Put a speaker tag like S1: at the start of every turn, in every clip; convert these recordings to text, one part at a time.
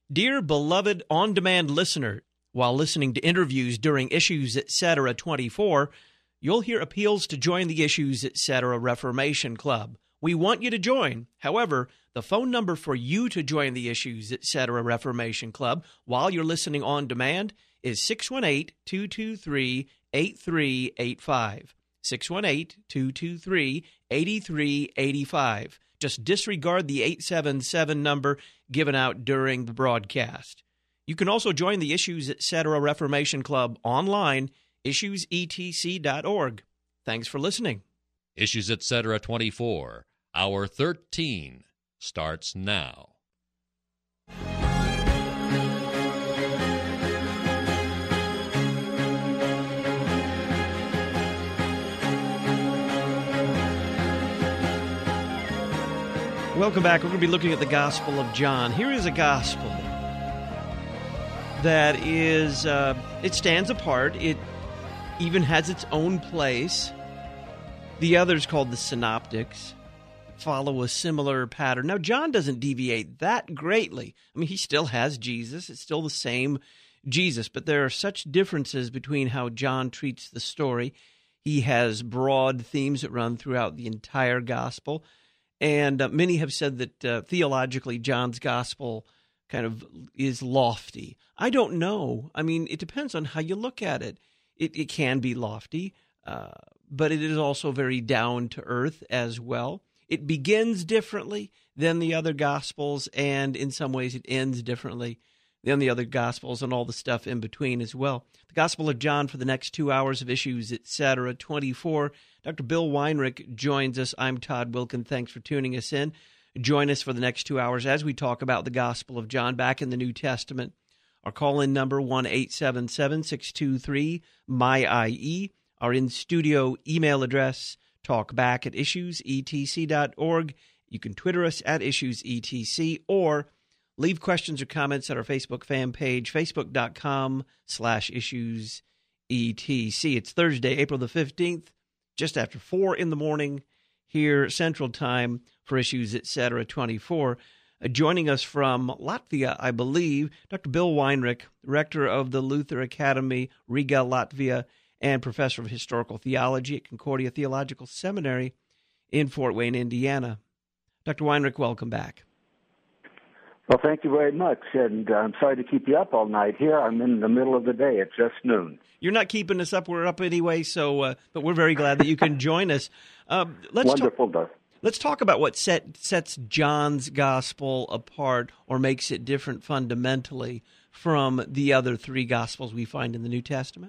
S1: Dear beloved on-demand listener, while listening to interviews during Issues Etc. 24, you'll hear appeals to join the Issues Etc. Reformation Club. We want you to join. However, the phone number for you to join the Issues Etc. Reformation Club while you're listening on demand is 618-223-8385. 618-223-8385. Just disregard the 877 number given out during the broadcast. You can also join the Issues Etc. Reformation Club online, issuesetc.org. Thanks for listening.
S2: Issues Etc. 24, Hour 13, starts now.
S1: Welcome back. We're going to be looking at the Gospel of John. Here is a gospel that is, it stands apart. It even has its own place. The others, called the Synoptics, follow a similar pattern. Now, John doesn't deviate that greatly. I mean, he still has Jesus. It's still the same Jesus, but there are such differences between how John treats the story. He has broad themes that run throughout the entire gospel. And many have said that theologically, John's gospel kind of is lofty. I don't know. I mean, it depends on how you look at it. It can be lofty, but it is also very down to earth as well. It begins differently than the other gospels, and in some ways it ends differently than the other gospels and all the stuff in between as well. The Gospel of John for the next 2 hours of Issues Etc. 24. Dr. Bill Weinrich joins us. I'm Todd Wilkin. Thanks for tuning us in. Join us for the next 2 hours as we talk about the Gospel of John back in the New Testament. Our call-in number, 1-877-623-MY-IE. Our in-studio email address, talkback@issuesetc.org. You can Twitter us at IssuesETC, or leave questions or comments at our Facebook fan page, facebook.com/issuesetc. It's Thursday, April the 15th, just after 4 in the morning here Central Time for Issues Etc. 24. Joining us from Latvia, I believe, Dr. Bill Weinrich, rector of the Luther Academy, Riga, Latvia, and professor of historical theology at Concordia Theological Seminary in Fort Wayne, Indiana. Dr. Weinrich, welcome back.
S3: Well, thank you very much, and I'm sorry to keep you up all night here. I'm in the middle of the day. It's just noon.
S1: You're not keeping us up. We're up anyway, so but we're very glad that you can join us.
S3: Wonderful, Doug.
S1: Let's talk about what sets John's gospel apart or makes it different fundamentally from the other three gospels we find in the New Testament.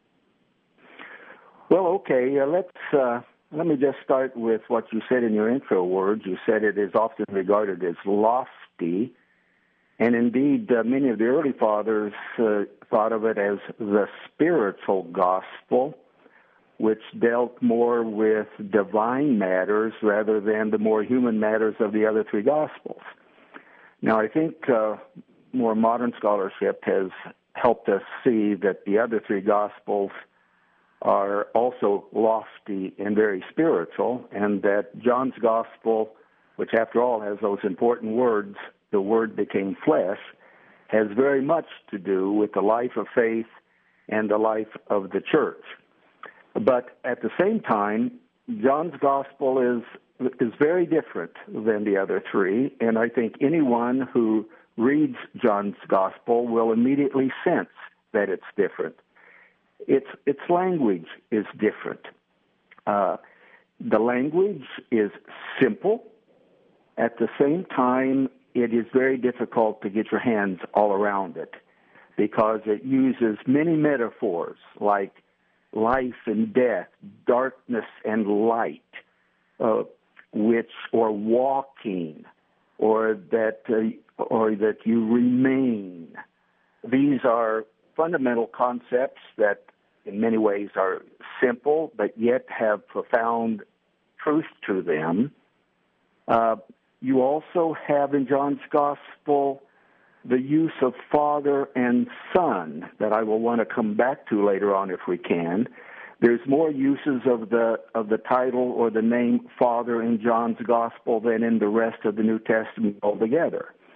S3: Well, okay, let me just start with what you said in your intro words. You said it is often regarded as lofty. And indeed, many of the early fathers thought of it as the spiritual gospel, which dealt more with divine matters rather than the more human matters of the other three gospels. Now, I think more modern scholarship has helped us see that the other three gospels are also lofty and very spiritual, and that John's gospel, which after all has those important words, the Word became flesh, has very much to do with the life of faith and the life of the church. But at the same time, John's gospel is very different than the other three, and I think anyone who reads John's gospel will immediately sense that it's different. Its language is different. The language is simple. At the same time, it is very difficult to get your hands all around it because it uses many metaphors like life and death, darkness and light, or walking, or that you remain. These are fundamental concepts that in many ways are simple but yet have profound truth to them. You also have in John's Gospel the use of Father and Son that I will want to come back to later on if we can. There's more uses of the title or the name Father in John's Gospel than in the rest of the New Testament altogether.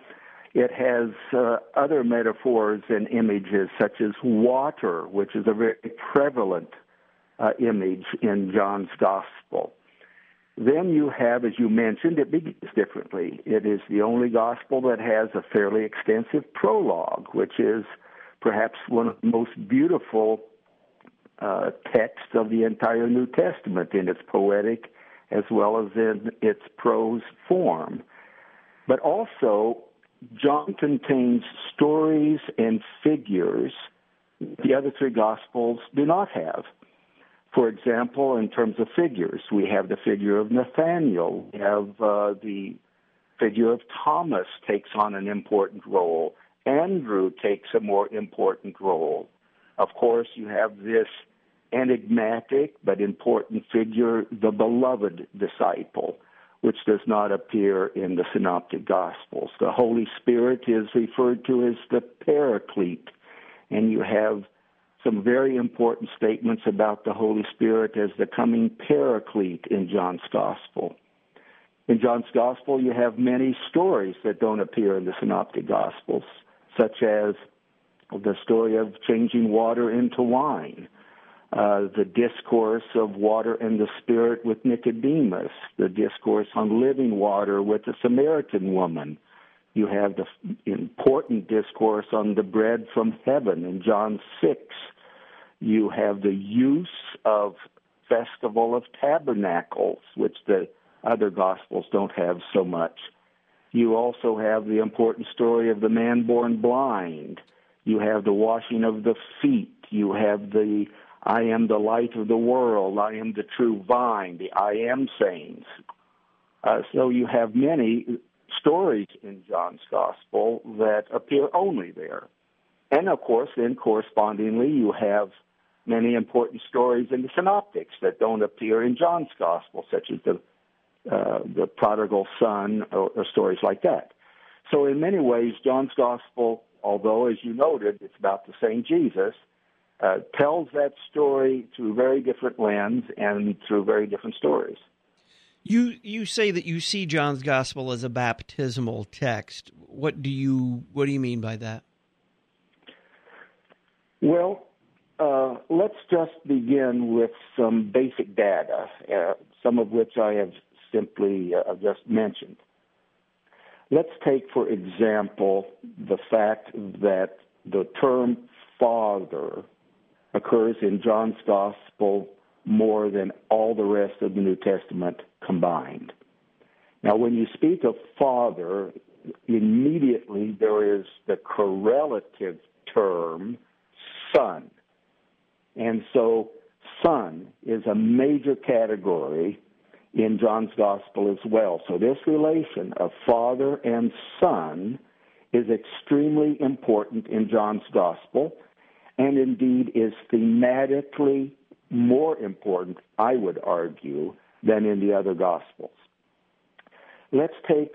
S3: It has other metaphors and images, such as water, which is a very prevalent image in John's Gospel. Then you have, as you mentioned, it begins differently. It is the only Gospel that has a fairly extensive prologue, which is perhaps one of the most beautiful texts of the entire New Testament in its poetic as well as in its prose form. But also, John contains stories and figures the other three Gospels do not have. For example, in terms of figures, we have the figure of Nathanael. We have the figure of Thomas takes on an important role. Andrew takes a more important role. Of course, you have this enigmatic but important figure, the beloved disciple, which does not appear in the Synoptic Gospels. The Holy Spirit is referred to as the Paraclete, and you have some very important statements about the Holy Spirit as the coming Paraclete in John's Gospel. In John's Gospel, you have many stories that don't appear in the Synoptic Gospels, such as the story of changing water into wine, the discourse of water and the Spirit with Nicodemus, the discourse on living water with the Samaritan woman. You have the important discourse on the bread from heaven in John 6. You have the use of Festival of Tabernacles, which the other Gospels don't have so much. You also have the important story of the man born blind. You have the washing of the feet. You have the I am the light of the world. I am the true vine, the I am sayings. So you have many stories in John's Gospel that appear only there. And, of course, then correspondingly, you have many important stories in the Synoptics that don't appear in John's Gospel, such as the prodigal son or stories like that. So in many ways, John's Gospel, although, as you noted, it's about the same Jesus, tells that story through very different lens and through very different stories.
S1: You say that you see John's Gospel as a baptismal text. What do you mean by that?
S3: Well, let's just begin with some basic data, some of which I have simply just mentioned. Let's take, for example, the fact that the term Father occurs in John's Gospel more than all the rest of the New Testament combined. Now, when you speak of Father, immediately there is the correlative term Son. And so Son is a major category in John's Gospel as well. So this relation of Father and Son is extremely important in John's Gospel, and indeed is thematically more important, I would argue, than in the other Gospels. Let's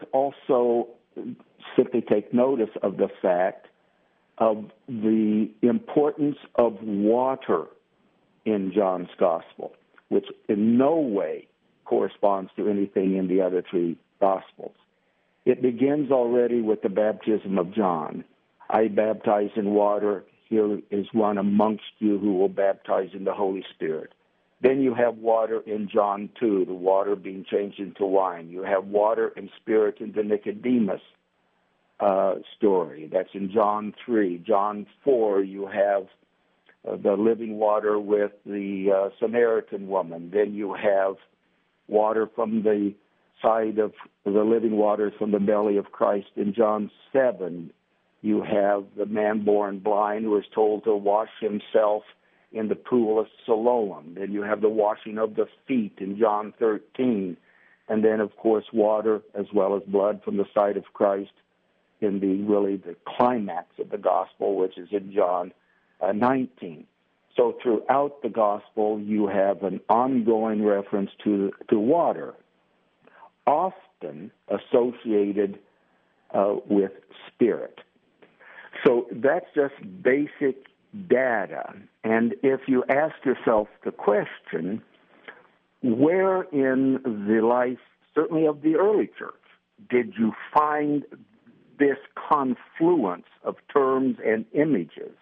S3: simply take notice of the fact of the importance of water in John's Gospel, which in no way corresponds to anything in the other three Gospels. It begins already with the baptism of John. I baptize in water. Here is one amongst you who will baptize in the Holy Spirit. Then you have water in John 2, the water being changed into wine. You have water and Spirit in the Nicodemus story. That's in John 3. John 4, you have the living water with the Samaritan woman. Then you have water from the side of the living waters from the belly of Christ in John 7. You have the man born blind who is told to wash himself in the pool of Siloam. Then you have the washing of the feet in John 13. And then, of course, water as well as blood from the side of Christ in the climax of the gospel, which is in John 19. So throughout the gospel, you have an ongoing reference to water, often associated with Spirit. So that's just basic data. And if you ask yourself the question, where in the life, certainly of the early church, did you find this confluence of terms and images?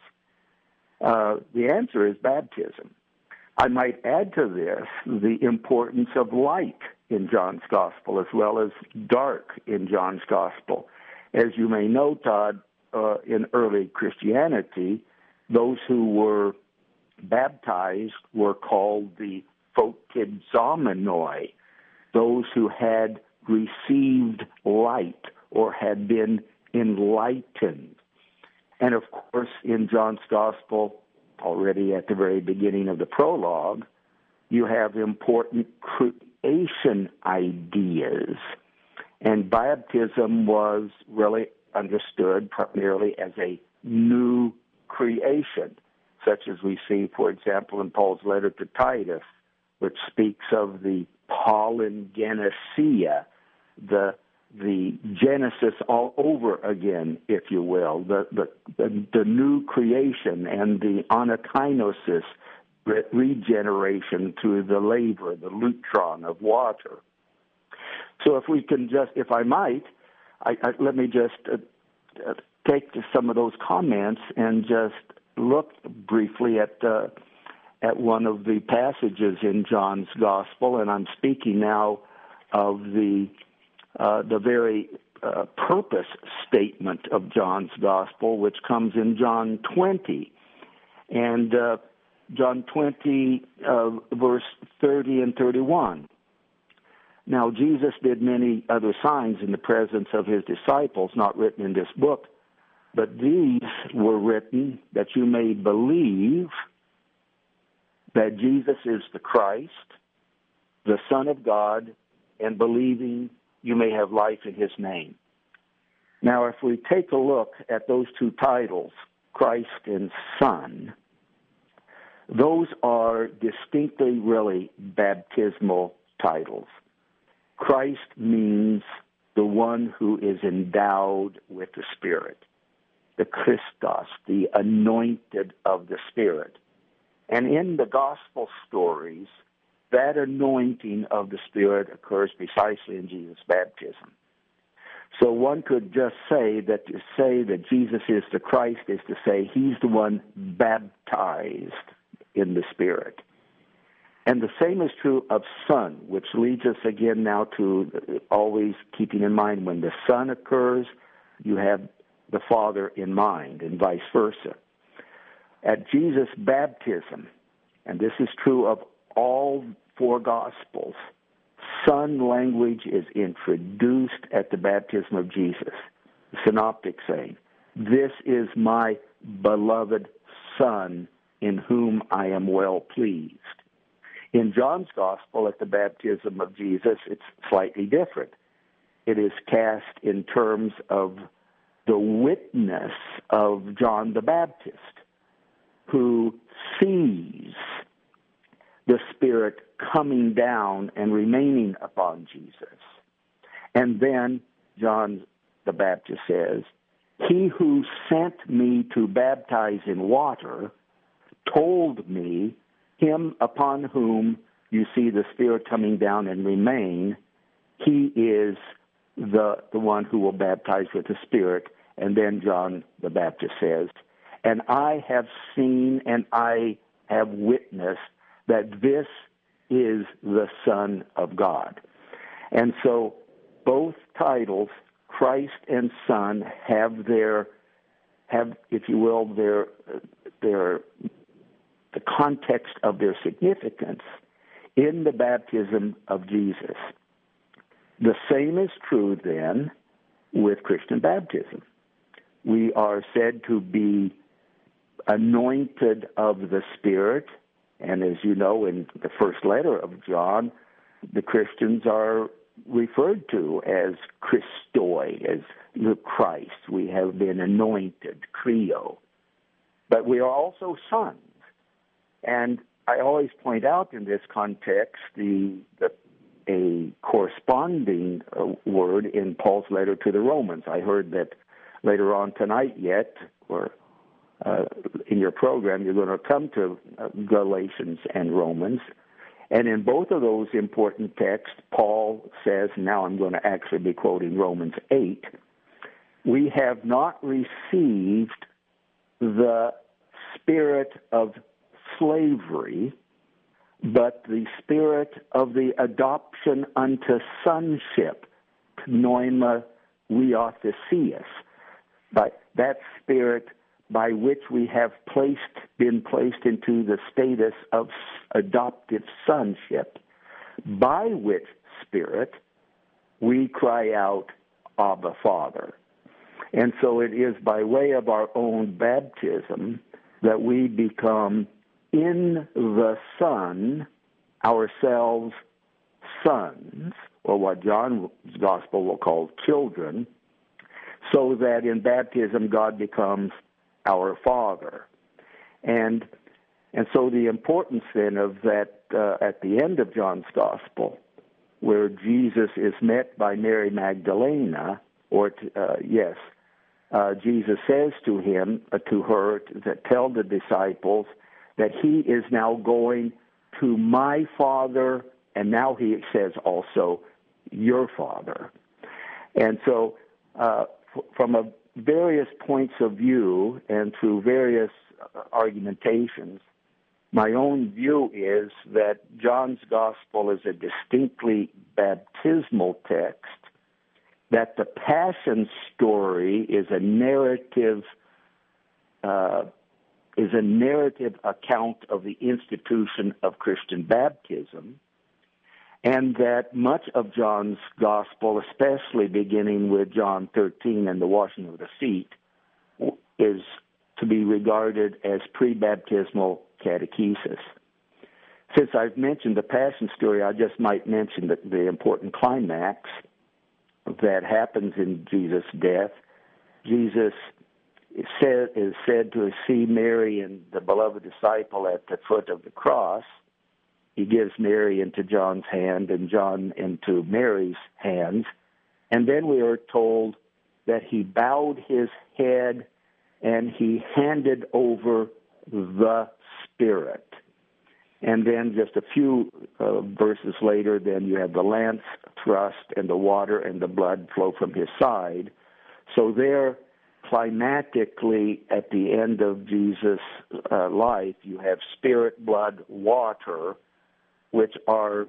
S3: The answer is baptism. I might add to this the importance of light in John's Gospel as well as dark in John's Gospel. As you may know, Todd, in early Christianity, those who were baptized were called the photidzomenoi, those who had received light or had been enlightened. And of course, in John's Gospel, already at the very beginning of the prologue, you have important creation ideas. And baptism was really understood primarily as a new creation, such as we see, for example, in Paul's letter to Titus, which speaks of the palingenesia, the Genesis all over again, if you will, the new creation and the anakinosis, regeneration through the labor, the lutron of water. So if we can just, if I might, let me just take some of those comments and just look briefly at one of the passages in John's Gospel, and I'm speaking now of the very purpose statement of John's Gospel, which comes in John 20. And John 20, verse 30 and 31. Now, Jesus did many other signs in the presence of his disciples, not written in this book, but these were written that you may believe that Jesus is the Christ, the Son of God, and believing you may have life in his name. Now, if we take a look at those two titles, Christ and Son, those are distinctly really baptismal titles. Christ means the one who is endowed with the Spirit, the Christos, the anointed of the Spirit. And in the gospel stories, that anointing of the Spirit occurs precisely in Jesus' baptism. So one could just say that to say that Jesus is the Christ is to say he's the one baptized in the Spirit. And the same is true of Son, which leads us again now to always keeping in mind when the Son occurs, you have the Father in mind, and vice versa. At Jesus' baptism, and this is true of all four Gospels, Son language is introduced at the baptism of Jesus. The Synoptic saying, "This is my beloved Son, in whom I am well pleased." In John's Gospel, at the baptism of Jesus, it's slightly different. It is cast in terms of the witness of John the Baptist, who sees the Spirit coming down and remaining upon Jesus. And then John the Baptist says, "He who sent me to baptize in water told me, him upon whom you see the Spirit coming down and remain, he is the one who will baptize with the Spirit." And then John the Baptist says, "And I have seen and I have witnessed that this is the Son of God." And so both titles, Christ and Son, have, if you will, the context of their significance in the baptism of Jesus. The same is true then with Christian baptism. We are said to be anointed of the Spirit, and as you know, in the first letter of John, the Christians are referred to as Christoi, as the Christ. We have been anointed, Chrio. But we are also sons. And I always point out in this context a corresponding word in Paul's letter to the Romans. I heard that later on tonight yet, or in your program, you're going to come to Galatians and Romans. And in both of those important texts, Paul says, now I'm going to actually be quoting Romans 8, we have not received the spirit of slavery, but the spirit of the adoption unto sonship, pneuma weothesis, but that spirit by which we have been placed into the status of adoptive sonship, by which spirit we cry out, Abba, Father. And so it is by way of our own baptism that we become in the Son ourselves sons, or what John's Gospel will call children, so that in baptism God becomes our Father. And so the importance then of that at the end of John's Gospel, where Jesus is met by Mary Magdalena, Jesus says to her, that tell the disciples that he is now going to my Father, and now he says also your Father. And so from various points of view and through various argumentations, my own view is that John's Gospel is a distinctly baptismal text, that the Passion story is a narrative account of the institution of Christian baptism, and that much of John's Gospel, especially beginning with John 13 and the washing of the feet, is to be regarded as pre-baptismal catechesis. Since I've mentioned the Passion story, I just might mention the important climax that happens in Jesus' death. Jesus is said to see Mary and the beloved disciple at the foot of the cross. He gives Mary into John's hand and John into Mary's hands. And then we are told that he bowed his head and he handed over the Spirit. And then just a few verses later, then you have the lance thrust and the water and the blood flow from his side. So there, climatically, at the end of Jesus' life, you have spirit, blood, water, which are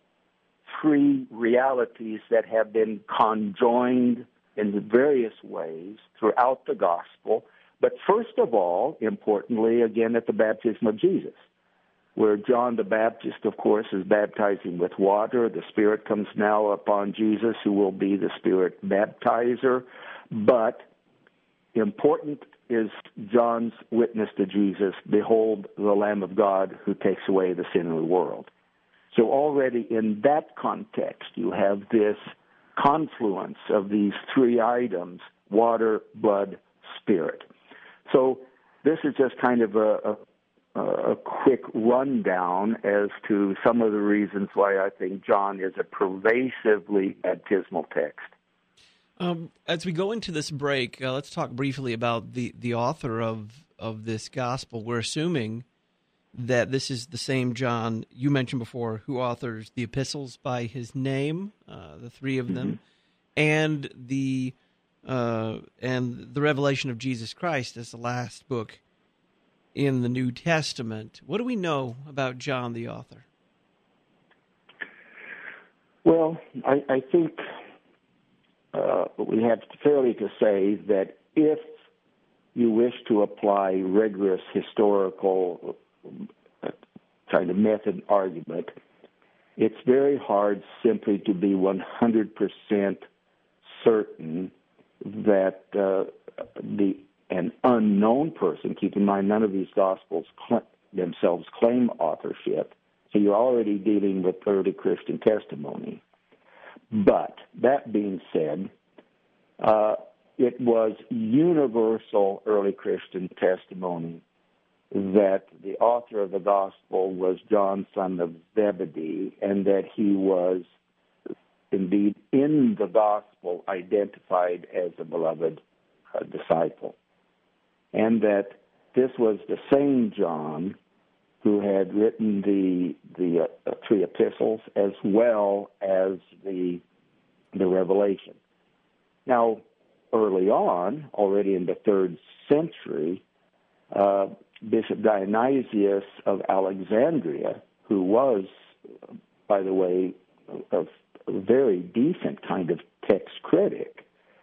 S3: three realities that have been conjoined in various ways throughout the gospel. But first of all, importantly, again, at the baptism of Jesus, where John the Baptist, of course, is baptizing with water. The Spirit comes now upon Jesus, who will be the Spirit baptizer. But important is John's witness to Jesus, behold, the Lamb of God who takes away the sin of the world. So already in that context, you have this confluence of these three items, water, blood, Spirit. So this is just kind of a quick rundown as to some of the reasons why I think John is a pervasively baptismal text.
S1: As we go into this break, let's talk briefly about the author of this gospel. We're assuming that this is the same John you mentioned before, who authors the epistles by his name, the three of them, and the revelation of Jesus Christ as the last book in the New Testament. What do we know about John, the author?
S3: Well, I think we have fairly to say that if you wish to apply rigorous historical kind of method argument, it's very hard simply to be 100% certain that an unknown person, keep in mind none of these Gospels themselves claim authorship, so you're already dealing with early Christian testimony. But that being said, it was universal early Christian testimony that the author of the Gospel was John, son of Zebedee, and that he was indeed in the Gospel identified as a beloved disciple. And that this was the same John who had written the three epistles as well as the Revelation. Now, early on, already in the 3rd century, Bishop Dionysius of Alexandria, who was, by the way, a very decent kind of text critic,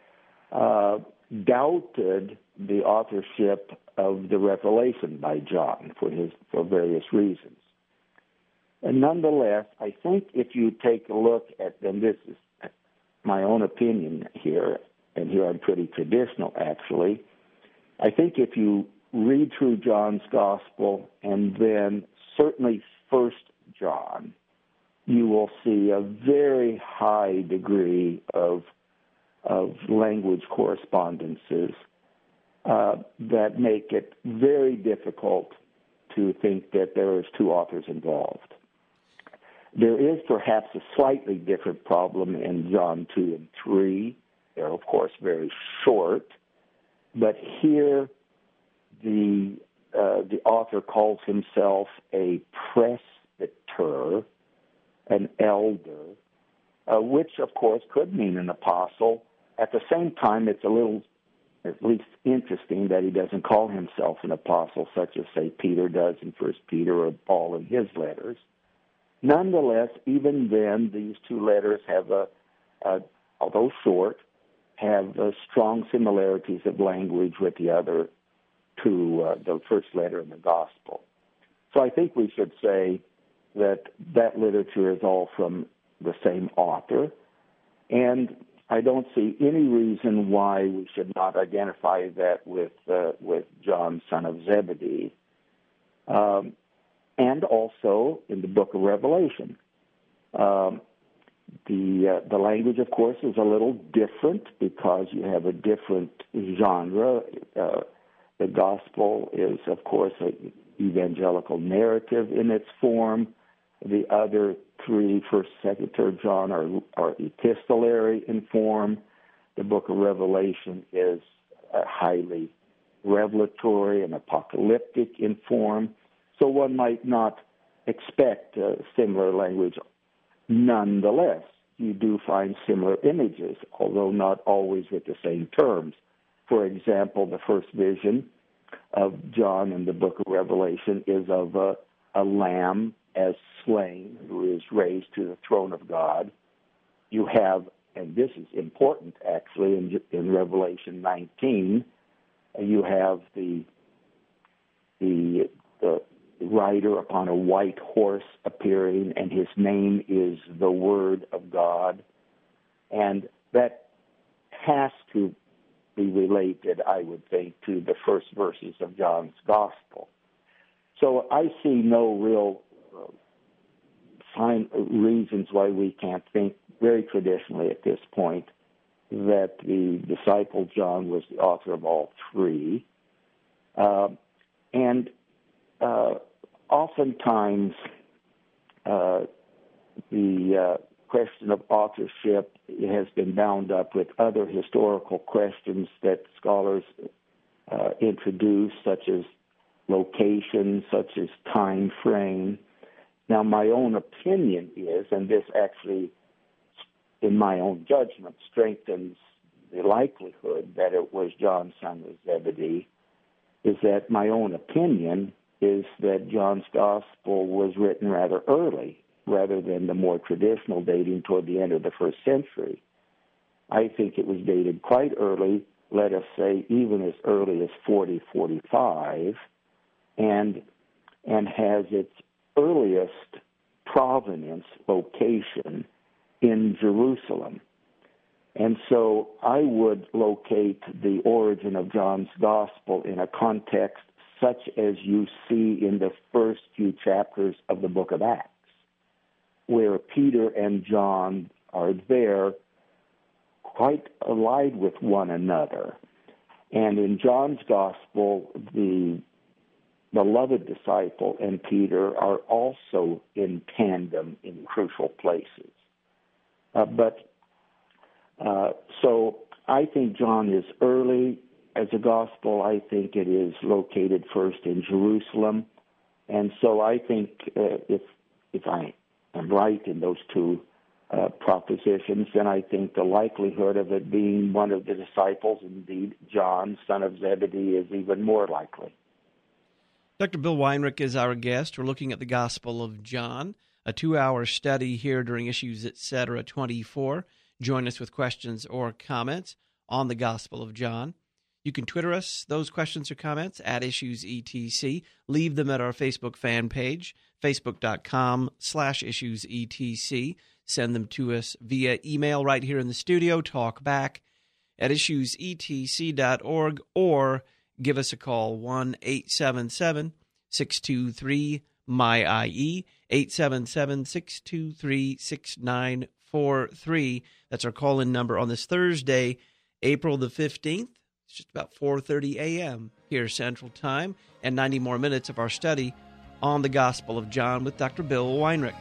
S3: doubted the authorship of the Revelation by John for various reasons. And nonetheless, I think if you take a look at, and this is my own opinion here, and here I'm pretty traditional actually, I think if you read through John's Gospel and then certainly 1 John, you will see a very high degree of language correspondences that make it very difficult to think that there is 2 authors involved. There is perhaps a slightly different problem in John 2 and 3. They're, of course, very short, but here the author calls himself a presbyter, an elder, which, of course, could mean an apostle. At the same time, it's a little, at least, interesting that he doesn't call himself an apostle, such as, say, Peter does in 1 Peter or Paul in his letters. Nonetheless, even then, these 2 letters have, although short, have strong similarities of language with the other 2, the first letter in the Gospel. So I think we should say that literature is all from the same author, and I don't see any reason why we should not identify that with John, son of Zebedee. And also in the book of Revelation. The language, of course, is a little different because you have a different genre. The gospel is, of course, an evangelical narrative in its form. The other 3, 1st, 2nd, 3rd John, are epistolary in form. The book of Revelation is highly revelatory and apocalyptic in form. So one might not expect similar language. Nonetheless, you do find similar images, although not always with the same terms. For example, the first vision of John in the book of Revelation is of a lamb as slain who is raised to the throne of God. You have, and this is important actually, in Revelation 19, you have the rider upon a white horse appearing, and his name is the Word of God. And that has to be related, I would think, to the first verses of John's Gospel. So I see no real reasons why we can't think very traditionally at this point that the disciple John was the author of all 3. Oftentimes, the question of authorship has been bound up with other historical questions that scholars introduce, such as location, such as time frame. Now, my own opinion is, and this actually, in my own judgment, strengthens the likelihood that it was John, son of Zebedee, is that my own opinion is that John's Gospel was written rather early, rather than the more traditional dating toward the end of the 1st century. I think it was dated quite early, let us say even as early as 40, 45, and has its earliest provenance, location, in Jerusalem. And so I would locate the origin of John's Gospel in a context such as you see in the first few chapters of the book of Acts, where Peter and John are there quite allied with one another. And in John's Gospel, the beloved disciple and Peter are also in tandem in crucial places. So I think John is early as a gospel. I think it is located first in Jerusalem. And so I think if I am right in those 2 propositions, then I think the likelihood of it being one of the disciples, indeed John, son of Zebedee, is even more likely.
S1: Dr. Bill Weinrich is our guest. We're looking at the Gospel of John, a 2-hour study here during Issues Etc. 24. Join us with questions or comments on the Gospel of John. You can Twitter us those questions or comments at IssuesETC. Leave them at our Facebook fan page, facebook.com/IssuesETC. Send them to us via email right here in the studio, talkback at issuesetc.org, or give us a call, 1-877-623-MY-IE, 877-623-6943. That's our call-in number on this Thursday, April the 15th. It's just about 4:30 a.m. here Central Time, and 90 more minutes of our study on the Gospel of John with Dr. Bill Weinrich.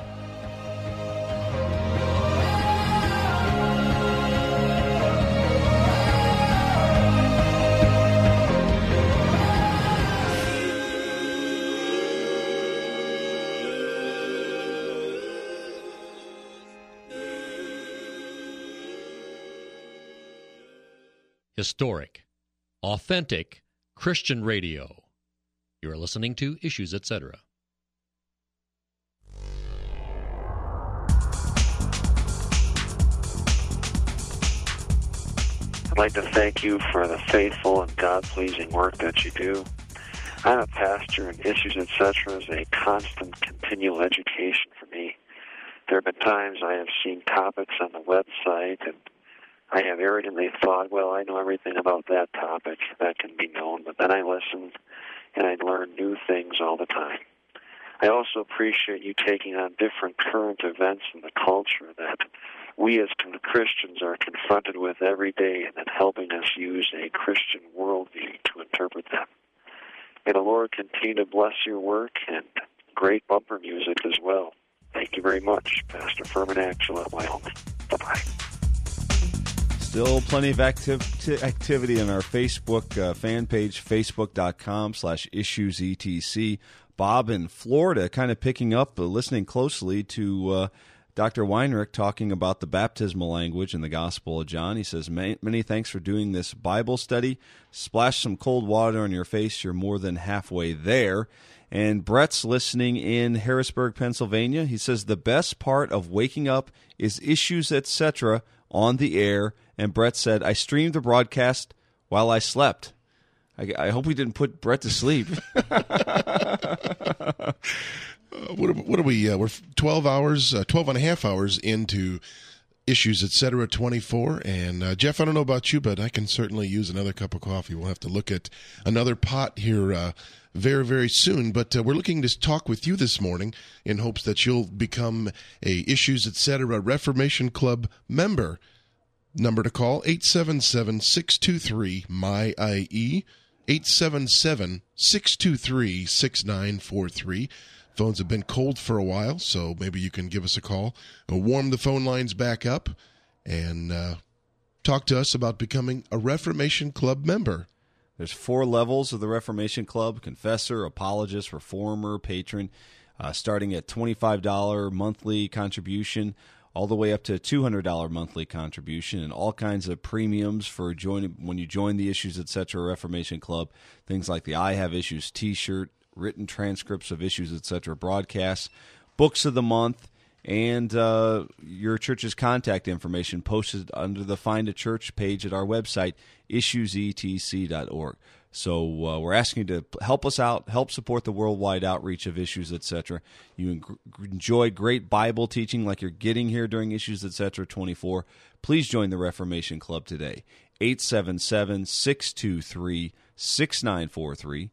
S2: Historic, authentic Christian radio. You're listening to Issues Etc.
S4: I'd like to thank you for the faithful and God-pleasing work that you do. I'm a pastor, and Issues Etc. is a constant, continual education for me. There have been times I have seen topics on the website, and I have arrogantly thought, well, I know everything about that topic that can be known, but then I listen and I learn new things all the time. I also appreciate you taking on different current events in the culture that we as Christians are confronted with every day, and then helping us use a Christian worldview to interpret them. May the Lord continue to bless your work and great bumper music as well. Thank you very much, Pastor Furman Axel, Wyoming. Bye-bye.
S5: Still plenty of activity on our Facebook fan page, facebook.com/issuesetc. Bob in Florida kind of picking up, listening closely to Dr. Weinrich talking about the baptismal language in the Gospel of John. He says, many thanks for doing this Bible study. Splash some cold water on your face. You're more than halfway there. And Brett's listening in Harrisburg, Pennsylvania. He says, the best part of waking up is Issues Etc. on the air. And Brett said, I streamed the broadcast while I slept. I hope we didn't put Brett to sleep.
S6: What are we? We're 12 and a half hours into Issues Etc. 24. And Jeff, I don't know about you, but I can certainly use another cup of coffee. We'll have to look at another pot here very, very soon. But we're looking to talk with you this morning in hopes that you'll become a Issues Etc. Reformation Club member. Number to call, 877-623-MY-IE, 877-623-6943. Phones have been cold for a while, so maybe you can give us a call. Warm the phone lines back up and talk to us about becoming a Reformation Club member.
S5: There's 4 levels of the Reformation Club: confessor, apologist, reformer, patron, starting at $25 monthly contribution, all the way up to a $200 monthly contribution, and all kinds of premiums for joining when you join the Issues Etc. Reformation Club. Things like the I Have Issues T-shirt, written transcripts of Issues Etc. broadcasts, books of the month, and your church's contact information posted under the Find a Church page at our website, issuesetc.org. So we're asking you to help us out, help support the worldwide outreach of Issues Etc. You enjoy great Bible teaching like you're getting here during Issues Etc. 24. Please join the Reformation Club today. 877-623-6943,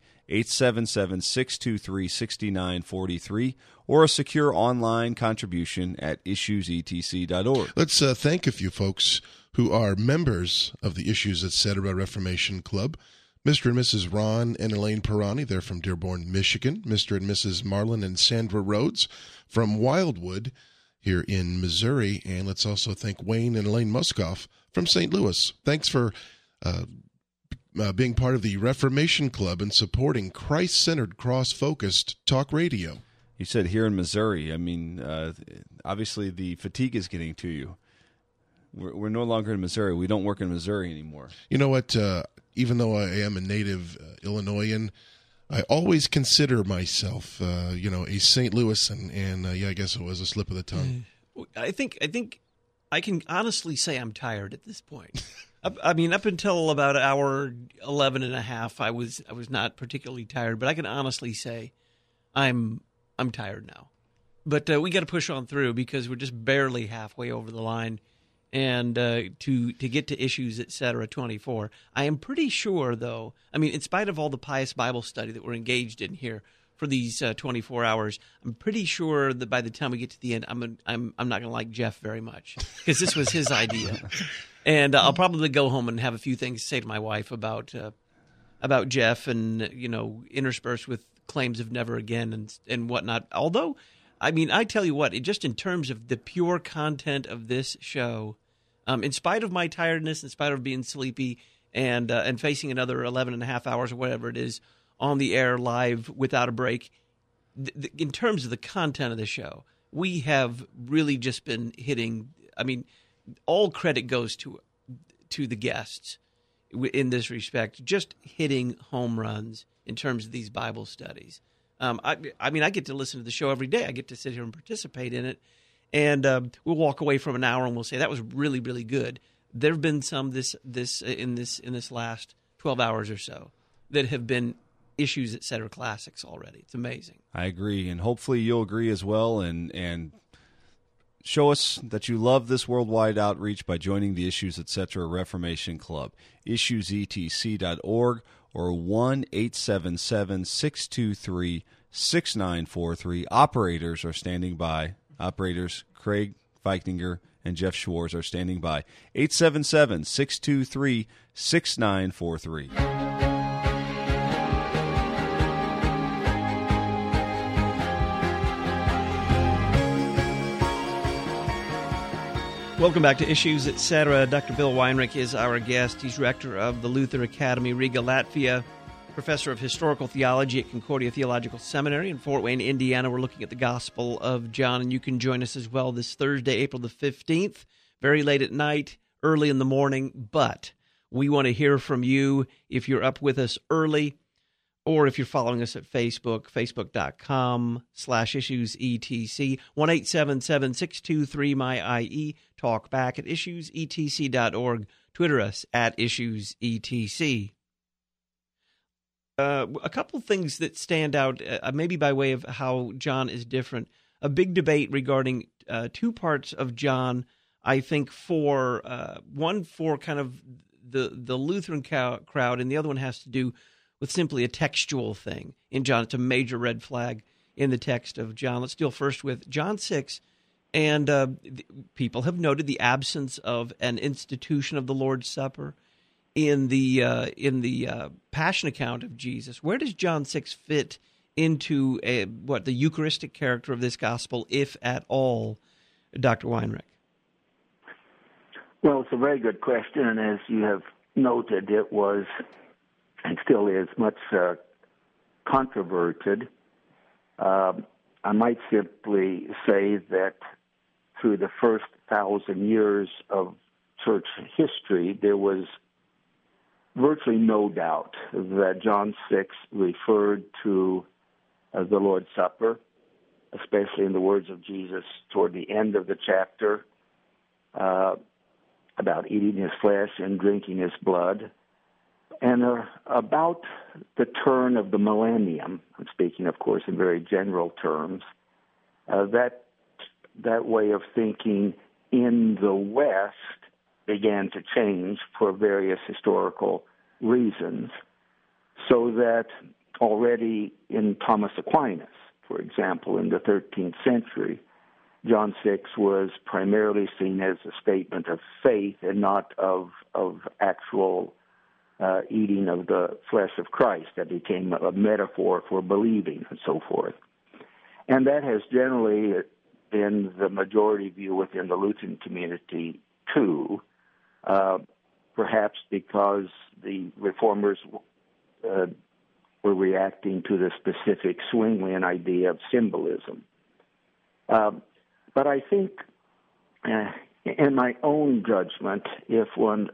S5: 877-623-6943, or a secure online contribution at issuesetc.org.
S6: Let's thank a few folks who are members of the Issues Etc. Reformation Club. Mr. and Mrs. Ron and Elaine Pirani, they're from Dearborn, Michigan. Mr. and Mrs. Marlon and Sandra Rhodes from Wildwood here in Missouri. And let's also thank Wayne and Elaine Muskoff from St. Louis. Thanks for being part of the Reformation Club and supporting Christ-centered, cross-focused talk radio.
S5: You said here in Missouri. I mean, obviously the fatigue is getting to you. We're no longer in Missouri. We don't work in Missouri anymore.
S6: You know what? Even though I am a native Illinoisan, I always consider myself, a St. Louisan, and I guess it was a slip of the tongue.
S1: I think I can honestly say I'm tired at this point. I mean, up until about hour 11 and a half, I was not particularly tired, but I can honestly say I'm tired now. But we got to push on through because we're just barely halfway over the line. And to get to Issues, Etc. 24. I am pretty sure, though, I mean, in spite of all the pious Bible study that we're engaged in here for these 24 hours, I'm pretty sure that by the time we get to the end, I'm not going to like Jeff very much because this was his idea. And I'll probably go home and have a few things to say to my wife about Jeff and, interspersed with claims of never again and whatnot. Although, I mean, I tell you what, just in terms of the pure content of this show, in spite of my tiredness, in spite of being sleepy and facing another 11 and a half hours or whatever it is on the air live without a break, in terms of the content of the show, we have really just been hitting, I mean, all credit goes to the guests in this respect, just hitting home runs in terms of these Bible studies. I mean, I get to listen to the show every day. I get to sit here and participate in it. And we'll walk away from an hour and we'll say that was really, really good. There have been some in this last 12 hours or so that have been Issues, Etc. classics already. It's amazing.
S5: I agree, and hopefully you'll agree as well. And show us that you love this worldwide outreach by joining the Issues, Etc. Reformation Club. IssuesETC.org or 1-877-623-6943. Operators are standing by. Operators Craig Feichtinger and Jeff Schwartz are standing by. 877-623-6943.
S1: Welcome back to Issues, Etc. Dr. Bill Weinrich is our guest. He's rector of the Luther Academy, Riga, Latvia, professor of historical theology at Concordia Theological Seminary in Fort Wayne, Indiana. We're looking at the Gospel of John, and you can join us as well this Thursday, April the 15th, very late at night, early in the morning. But we want to hear from you if you're up with us early, or if you're following us at Facebook, facebook.com/issuesetc, 1-877-623-MY-IE. Talk back at issuesetc.org. Twitter us at issuesetc. A couple things that stand out, maybe by way of how John is different. A big debate regarding two parts of John, I think, one for kind of the Lutheran crowd, and the other one has to do with simply a textual thing in John. It's a major red flag in the text of John. Let's deal first with John 6. And people have noted the absence of an institution of the Lord's Supper in the Passion account of Jesus. Where does John 6 fit into the Eucharistic character of this gospel, if at all, Dr. Weinrich?
S3: Well, it's a very good question, and as you have noted, it was and still is much controverted. I might simply say that through the first 1,000 years of church history, there was virtually no doubt that John 6 referred to the Lord's Supper, especially in the words of Jesus toward the end of the chapter about eating his flesh and drinking his blood. And about the turn of the millennium, I'm speaking, of course, in very general terms, that way of thinking in the West began to change for various historical reasons, so that already in Thomas Aquinas, for example, in the 13th century, John 6 was primarily seen as a statement of faith and not of actual eating of the flesh of Christ. That became a metaphor for believing and so forth. And that has generally been the majority view within the Lutheran community, too, perhaps because the Reformers were overreacting to the specific Zwinglian idea of symbolism. But I think, in my own judgment, if one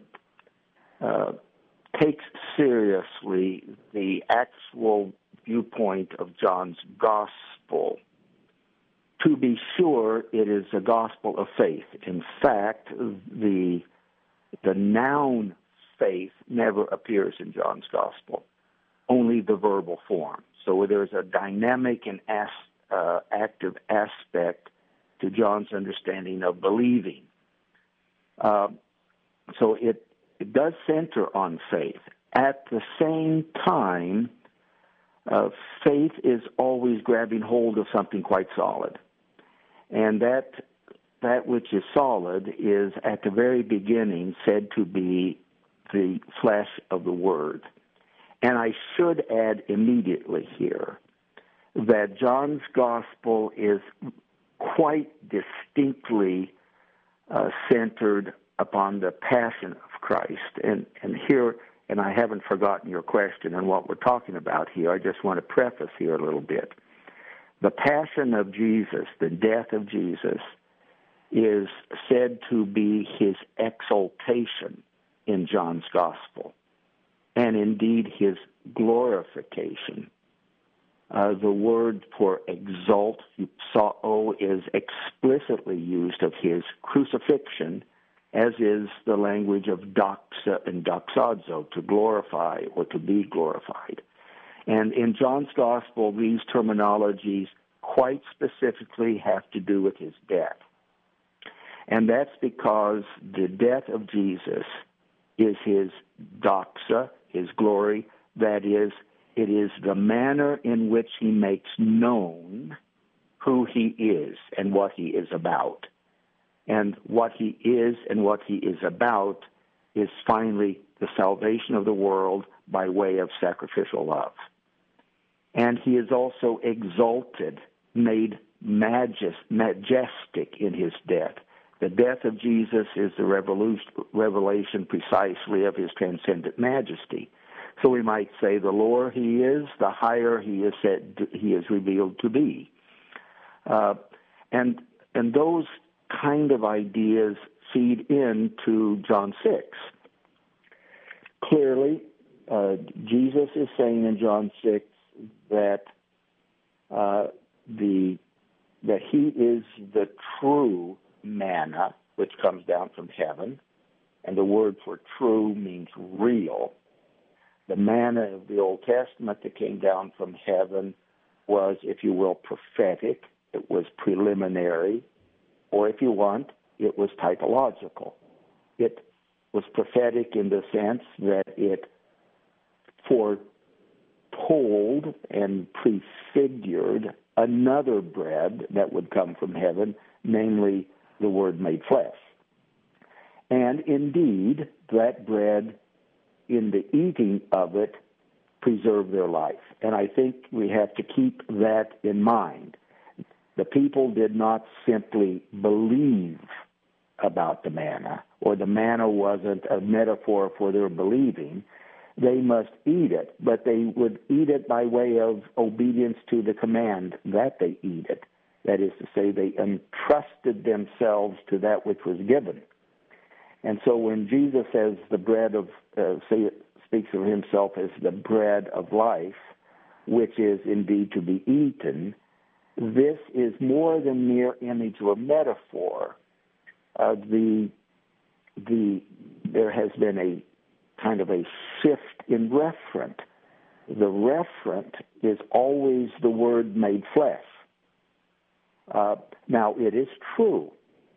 S3: takes seriously the actual viewpoint of John's gospel, to be sure, it is a gospel of faith. In fact, the noun faith never appears in John's gospel, only the verbal form. So there's a dynamic and active aspect to John's understanding of believing. So it does center on faith. At the same time, faith is always grabbing hold of something quite solid. And that which is solid is at the very beginning said to be the flesh of the Word. And I should add immediately here that John's gospel is quite distinctly centered upon the passion of Christ. And here, and I haven't forgotten your question and what we're talking about here, I just want to preface here a little bit. The passion of Jesus, the death of Jesus, is said to be his exaltation in John's gospel, and indeed his glorification. The word for exalt, hypsao, is explicitly used of his crucifixion, as is the language of doxa and doxazo, to glorify or to be glorified. And in John's gospel, these terminologies quite specifically have to do with his death. And that's because the death of Jesus is his doxa, his glory. That is, it is the manner in which he makes known who he is and what he is about. And what he is and what he is about is finally the salvation of the world by way of sacrificial love. And he is also exalted, made majestic in his death. The death of Jesus is the revelation precisely of his transcendent majesty. So we might say the lower he is, the higher he is revealed to be. And those kind of ideas feed into John 6. Clearly, Jesus is saying in John 6 that he is the true manna which comes down from heaven, and the word for true means real. The manna of the Old Testament that came down from heaven was, if you will, prophetic. It was preliminary, or if you want, it was typological. It was prophetic in the sense that it foretold and prefigured another bread that would come from heaven, namely the Word made flesh. And indeed, that bread, in the eating of it, preserved their life. And I think we have to keep that in mind. The people did not simply believe about the manna, or the manna wasn't a metaphor for their believing. They must eat it, but they would eat it by way of obedience to the command that they eat it. That is to say, they entrusted themselves to that which was given. And so when Jesus says the bread of, speaks of himself as the bread of life, which is indeed to be eaten, this is more than mere image or metaphor. There has been a kind of a shift in referent. The referent is always the Word made flesh. Now, it is true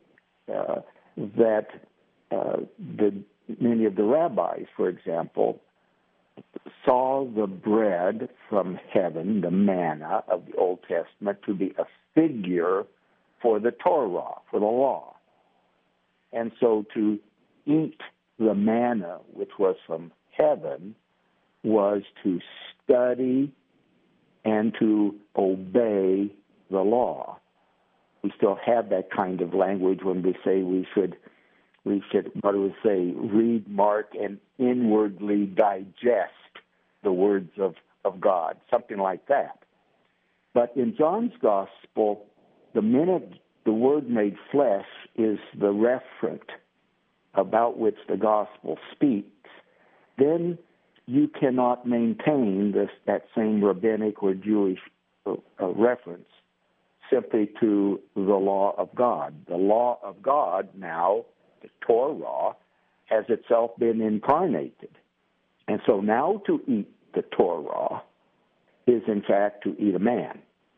S3: that many of the rabbis, for example, saw the bread from heaven, the manna of the Old Testament, to be a figure for the Torah, for the law. And so to eat the manna, which was from heaven, was to study and to obey the law. We still have that kind of language when we say we should, what do we say, read, mark, and inwardly digest the words of of God, something like that. But in John's Gospel, the minute the Word made flesh is the referent about which the Gospel speaks, then you cannot maintain that same rabbinic or Jewish reference simply to the law of God. The law of God now, the Torah, has itself been incarnated. And so now to eat the Torah is in fact to eat a man.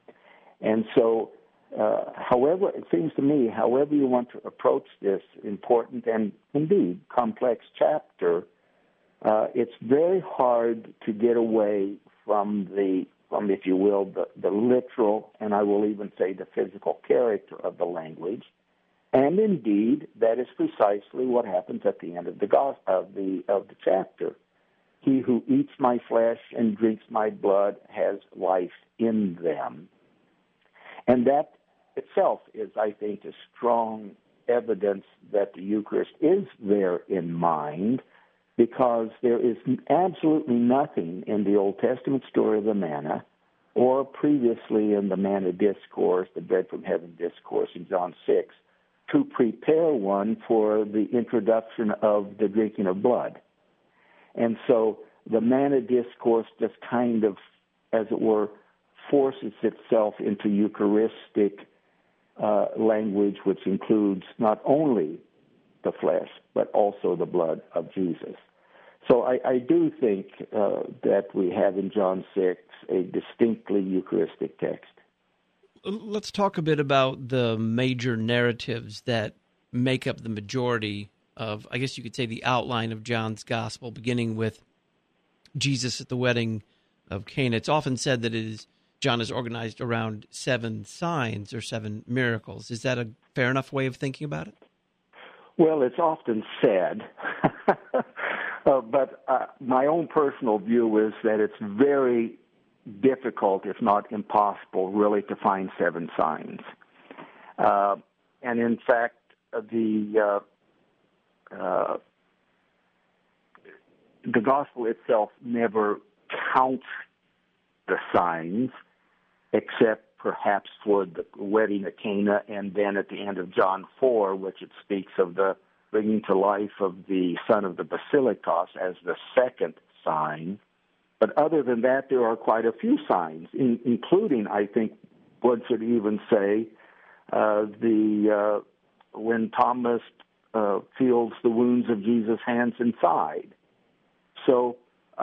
S3: And so, however, it seems to me, however you want to approach this important and indeed complex chapter, it's very hard to get away from if you will, the literal, and I will even say the physical character of the language. And indeed, that is precisely what happens at the end of the chapter. He who eats my flesh and drinks my blood has life in them. And that itself is, I think, a strong evidence that the Eucharist is there in mind, because there is absolutely nothing in the Old Testament story of the manna or previously in the manna discourse, the bread from heaven discourse in John 6, to prepare one for the introduction of the drinking of blood. And so the manna discourse just kind of, as it were, forces itself into Eucharistic language, which includes not only the flesh, but also the blood of Jesus. So I do think that we have in John 6 a distinctly Eucharistic text.
S1: Let's talk a bit about the major narratives that make up the majority of, I guess you could say, the outline of John's Gospel, beginning with Jesus at the wedding of Cana. It's often said that John is organized around 7 signs or 7 miracles. Is that a fair enough way of thinking about it?
S3: Well, it's often said, but my own personal view is that it's very difficult, if not impossible, really to find 7 signs. And in fact, the gospel itself never counts the signs, except perhaps for the wedding at Cana, and then at the end of John 4, which it speaks of the bringing to life of the son of the Basilikos as the second sign. But other than that, there are quite a few signs, including, I think, one should even say, when Thomas feels the wounds of Jesus' hands and side. So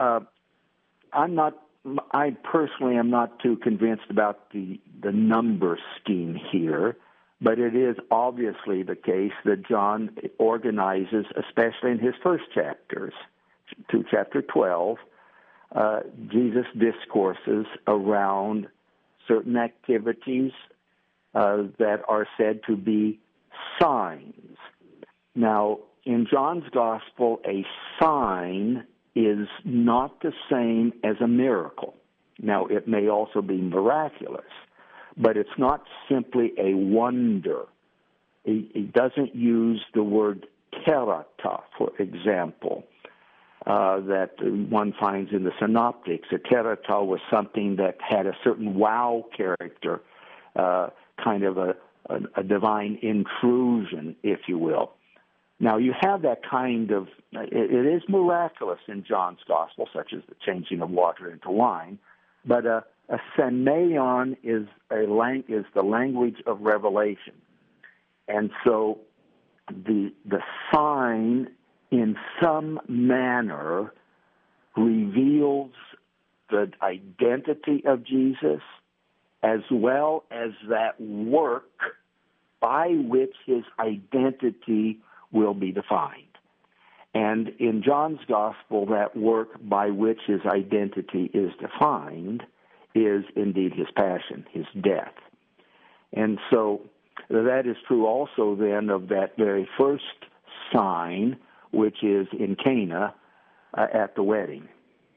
S3: I personally am not too convinced about the number scheme here, but it is obviously the case that John organizes, especially in his first chapters, to chapter 12, Jesus discourses around certain activities that are said to be signs. Now, in John's Gospel, a sign is not the same as a miracle. Now, it may also be miraculous, but it's not simply a wonder. He doesn't use the word terata, for example, that one finds in the Synoptics. A terata was something that had a certain wow character, kind of a divine intrusion, if you will. Now, you have that kind of, it is miraculous in John's Gospel, such as the changing of water into wine, but a semeion is the language of revelation. And so the sign in some manner reveals the identity of Jesus, as well as that work by which his identity will be defined. And in John's Gospel, that work by which his identity is defined is indeed his passion, his death. And so that is true also then of that very first sign, which is in Cana at the wedding.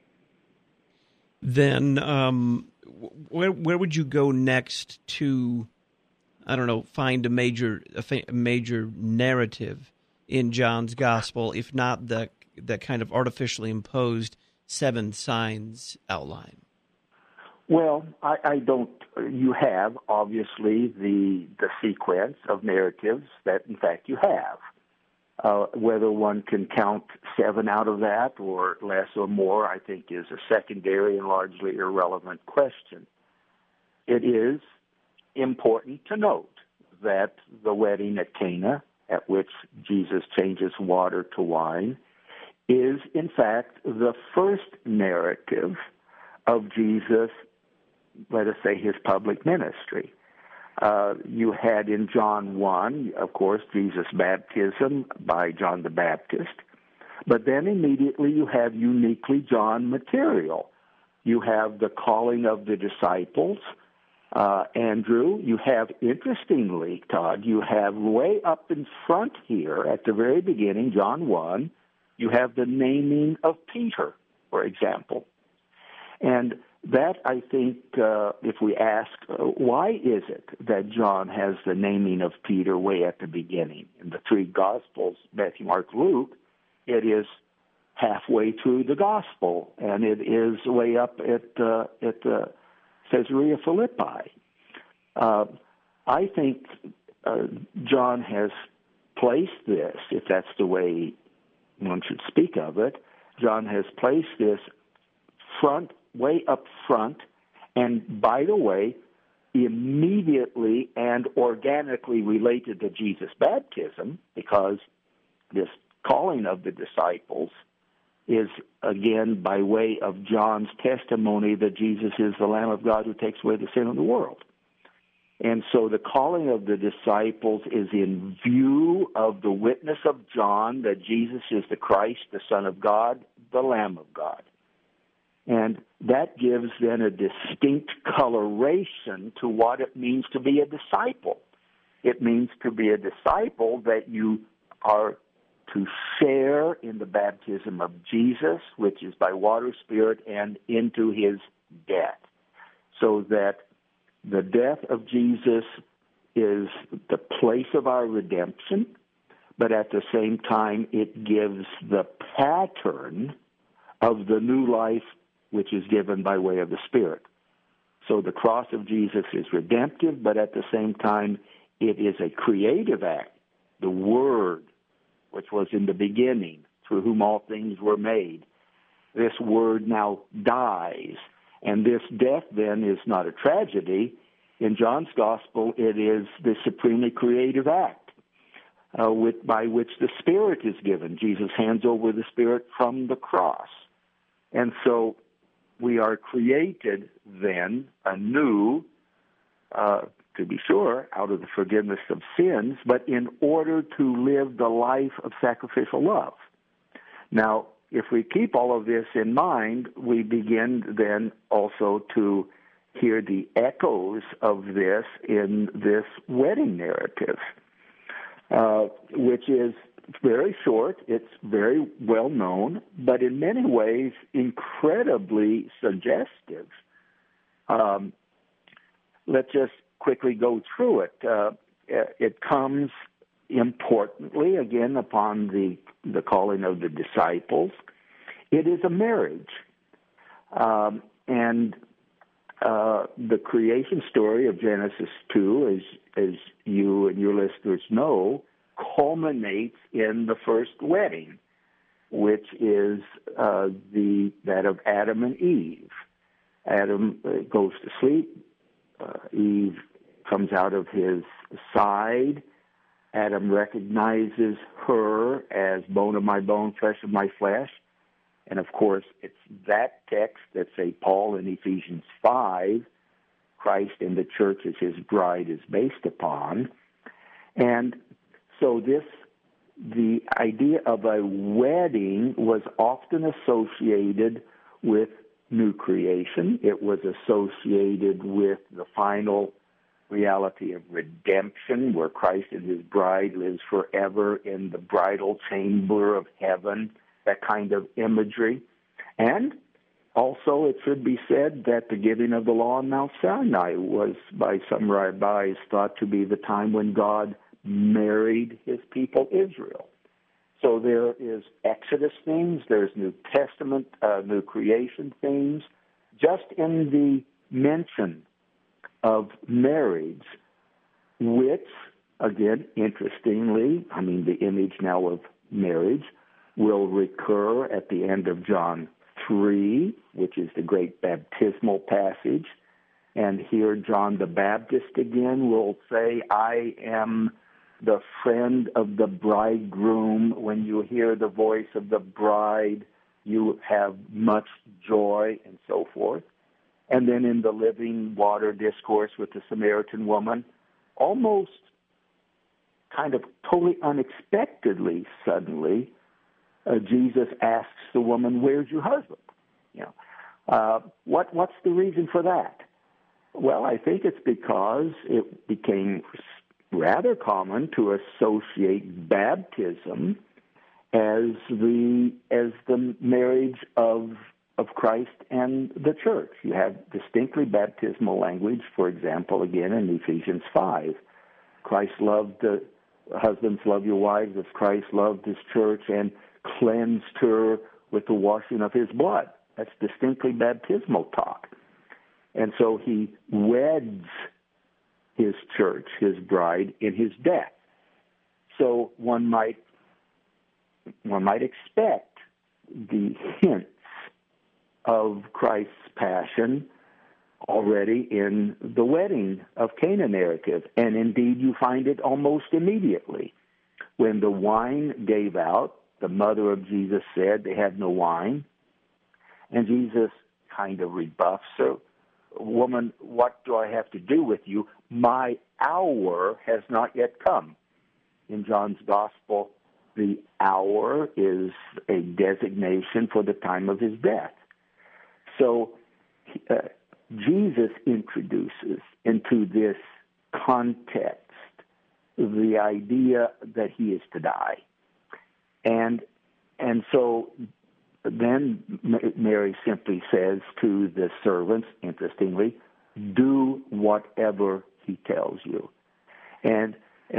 S1: Then where would you go next to, I don't know, find a major narrative in John's Gospel, if not the kind of artificially imposed 7 signs outline?
S3: Well, I don't. You have, obviously, the sequence of narratives that, in fact, you have. Whether one can count 7 out of that or less or more, I think, is a secondary and largely irrelevant question. It is important to note that the wedding at Cana, at which Jesus changes water to wine, is, in fact, the first narrative of Jesus, let us say, his public ministry. You had in John 1, of course, Jesus' baptism by John the Baptist, but then immediately you have uniquely John material. You have the calling of the disciples. Andrew, you have, interestingly, Todd, you have way up in front here at the very beginning, John 1, you have the naming of Peter, for example. And that, I think, if we ask, why is it that John has the naming of Peter way at the beginning? In the 3 Gospels, Matthew, Mark, Luke, it is halfway through the Gospel, and it is way up at Caesarea Philippi. I think John has placed this, if that's the way one should speak of it, John has placed this way up front, and by the way, immediately and organically related to Jesus' baptism, because this calling of the disciples is, again, by way of John's testimony that Jesus is the Lamb of God who takes away the sin of the world. And so the calling of the disciples is in view of the witness of John that Jesus is the Christ, the Son of God, the Lamb of God. And that gives then a distinct coloration to what it means to be a disciple. It means to be a disciple that you are to share in the baptism of Jesus, which is by water, spirit, and into his death. So that the death of Jesus is the place of our redemption, but at the same time it gives the pattern of the new life which is given by way of the Spirit. So the cross of Jesus is redemptive, but at the same time it is a creative act. The Word, which was in the beginning, through whom all things were made. This Word now dies, and this death then is not a tragedy. In John's Gospel, it is the supremely creative act by which the Spirit is given. Jesus hands over the Spirit from the cross. And so we are created then anew, to be sure, out of the forgiveness of sins, but in order to live the life of sacrificial love. Now, if we keep all of this in mind, we begin then also to hear the echoes of this in this wedding narrative, which is very short, it's very well known, but in many ways incredibly suggestive. Let's just quickly go through it. It comes importantly, again, upon the calling of the disciples. It is a marriage. And the creation story of Genesis 2, as you and your listeners know, culminates in the first wedding, which is that of Adam and Eve. Adam goes to sleep. Eve comes out of his side. Adam recognizes her as bone of my bone, flesh of my flesh. And, of course, it's that text that St. Paul in Ephesians 5, Christ and the church as his bride, is based upon. And so the idea of a wedding was often associated with new creation. It was associated with the final reality of redemption, where Christ and his bride lives forever in the bridal chamber of heaven, that kind of imagery. And also it should be said that the giving of the law on Mount Sinai was, by some rabbis, thought to be the time when God married his people Israel. So there is Exodus themes, there's New Testament, New Creation themes, just in the mention of marriage, which, again, interestingly, the image now of marriage will recur at the end of John 3, which is the great baptismal passage. And here John the Baptist again will say, I am the friend of the bridegroom. When you hear the voice of the bride, you have much joy, and so forth. And then in the living water discourse with the Samaritan woman, almost kind of totally unexpectedly, suddenly, Jesus asks the woman, where's your husband? What's the reason for that? Well, I think it's because it became rather common to associate baptism as the marriage of Christ and the church. You have distinctly baptismal language, for example, again in Ephesians 5. Husbands, love your wives as Christ loved his church and cleansed her with the washing of his blood. That's distinctly baptismal talk. And so he weds his church, his bride, in his death. So one might expect the hints of Christ's passion already in the wedding of Cana narrative. And indeed, you find it almost immediately. When the wine gave out, the mother of Jesus said they had no wine. And Jesus kind of rebuffs her. Woman, what do I have to do with you? My hour has not yet come. In John's gospel, the hour is a designation for the time of his death. So Jesus introduces into this context the idea that he is to die. And so then Mary simply says to the servants, interestingly, do whatever he tells you. And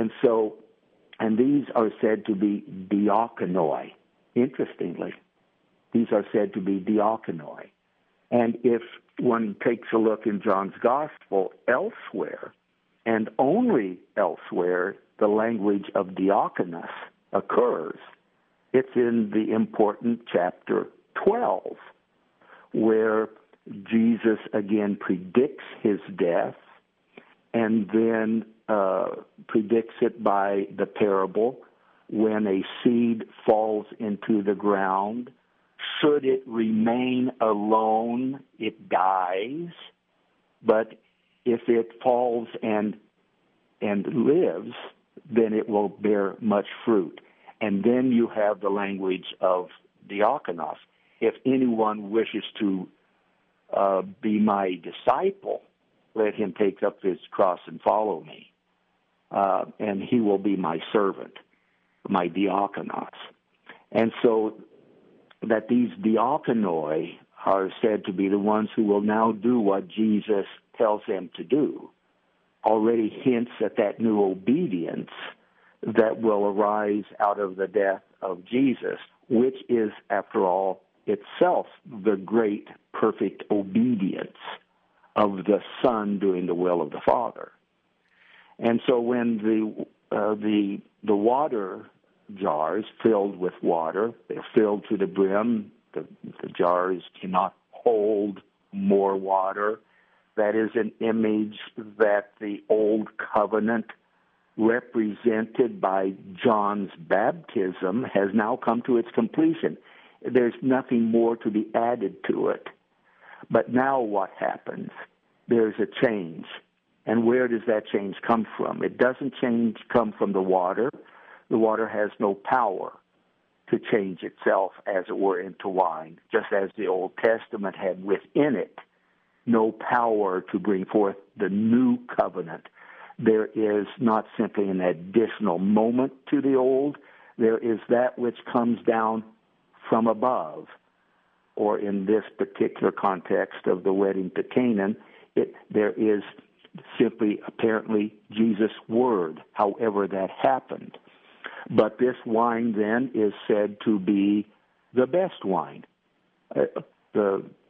S3: these are said to be diakonoi. Interestingly, these are said to be diakonoi. And if one takes a look in John's Gospel elsewhere, and only elsewhere, the language of diakonos occurs, it's in the important chapter 12, where Jesus again predicts his death and then predicts it by the parable. When a seed falls into the ground, should it remain alone, it dies. But if it falls and lives, then it will bear much fruit. And then you have the language of diakonos. If anyone wishes to be my disciple, let him take up his cross and follow me. And he will be my servant, my diakonos. And so that these diakonoi are said to be the ones who will now do what Jesus tells them to do, already hints at that new obedience that will arise out of the death of Jesus, which is, after all, itself the great, perfect obedience of the Son doing the will of the Father. And so when the water jars filled with water, they're filled to the brim, the jars cannot hold more water. That is an image that the Old Covenant, represented by John's baptism, has now come to its completion. There's nothing more to be added to it. But now what happens? There's a change. And where does that change come from? It doesn't come from the water. The water has no power to change itself, as it were, into wine, just as the Old Testament had within it no power to bring forth the new covenant. There is not simply an additional moment to the old. There is that which comes down from above, or in this particular context of the wedding to Canaan, there is simply, apparently, Jesus' word, however that happened. But this wine then is said to be the best wine. The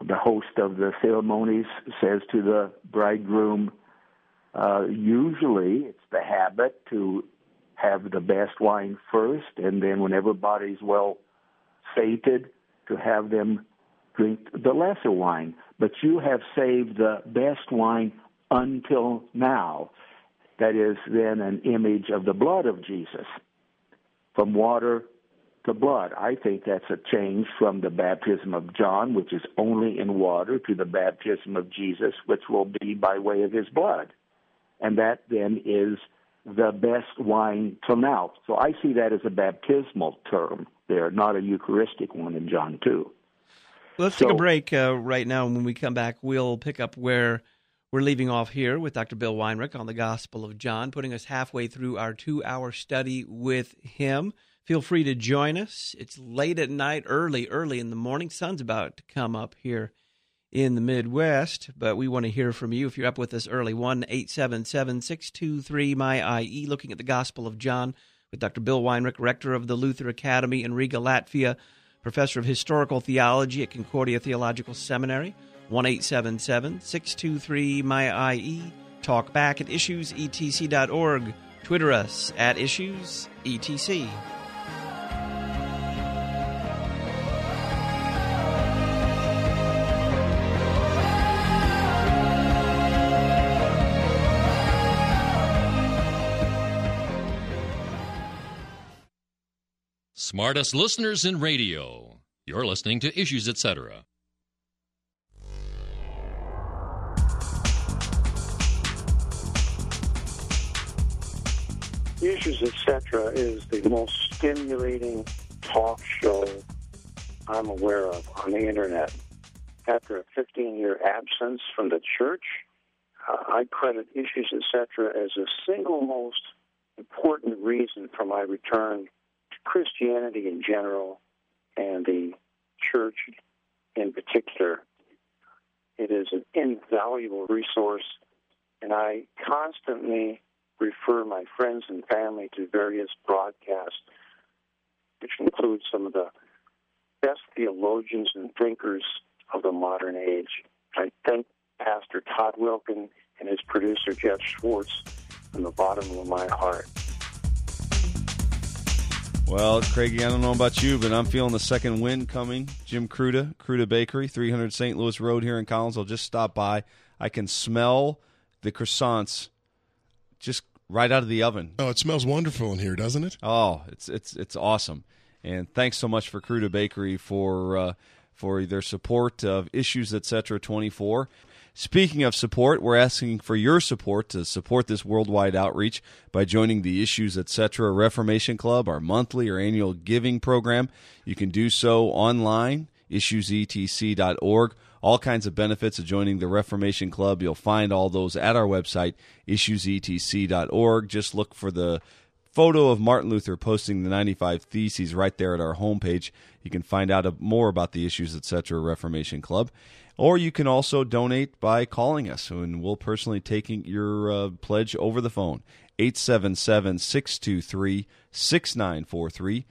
S3: the host of the ceremonies says to the bridegroom, usually it's the habit to have the best wine first, and then when everybody's well sated, to have them drink the lesser wine. But you have saved the best wine until now. That is then an image of the blood of Jesus, from water to blood. I think that's a change from the baptism of John, which is only in water, to the baptism of Jesus, which will be by way of his blood. And that then is the best wine till now. So I see that as a baptismal term there, not a Eucharistic one in John 2.
S1: Let's take a break right now, and when we come back, we'll pick up where we're leaving off here with Dr. Bill Weinrich on the Gospel of John, putting us halfway through our 2-hour study with him. Feel free to join us. It's late at night, early in the morning. Sun's about to come up here in the Midwest, but we want to hear from you. If you're up with us early, 1-877-623-MY-IE, looking at the Gospel of John with Dr. Bill Weinrich, rector of the Luther Academy in Riga, Latvia, professor of historical theology at Concordia Theological Seminary. 1-877-623-MY-IE. Talk back at issuesetc.org. Twitter us at issuesetc.
S2: Smartest listeners in radio. You're listening to Issues, Etc.
S4: Issues, Etc. is the most stimulating talk show I'm aware of on the Internet. After a 15-year absence from the church, I credit Issues, Etc. as the single most important reason for my return to Christianity in general and the church in particular. It is an invaluable resource, and I constantly refer my friends and family to various broadcasts, which include some of the best theologians and thinkers of the modern age. I thank Pastor Todd Wilkin and his producer, Jeff Schwartz, from the bottom of my heart.
S5: Well, Craigie, I don't know about you, but I'm feeling the second wind coming. Jim Cruda, Cruda Bakery, 300 St. Louis Road here in Collinsville. Just stop by. I can smell the croissants just right out of the oven.
S6: Oh, it smells wonderful in here, doesn't it?
S5: Oh, it's awesome. And thanks so much for Cruda Bakery for their support of Issues, Etc. 24. Speaking of support, we're asking for your support to support this worldwide outreach by joining the Issues, Etc. Reformation Club, our monthly or annual giving program. You can do so online, issuesetc.org. All kinds of benefits of joining the Reformation Club. You'll find all those at our website, issuesetc.org. Just look for the photo of Martin Luther posting the 95 Theses right there at our homepage. You can find out more about the Issues, Etc. Reformation Club. Or you can also donate by calling us, and we'll personally take your pledge over the phone. 877-623-6943,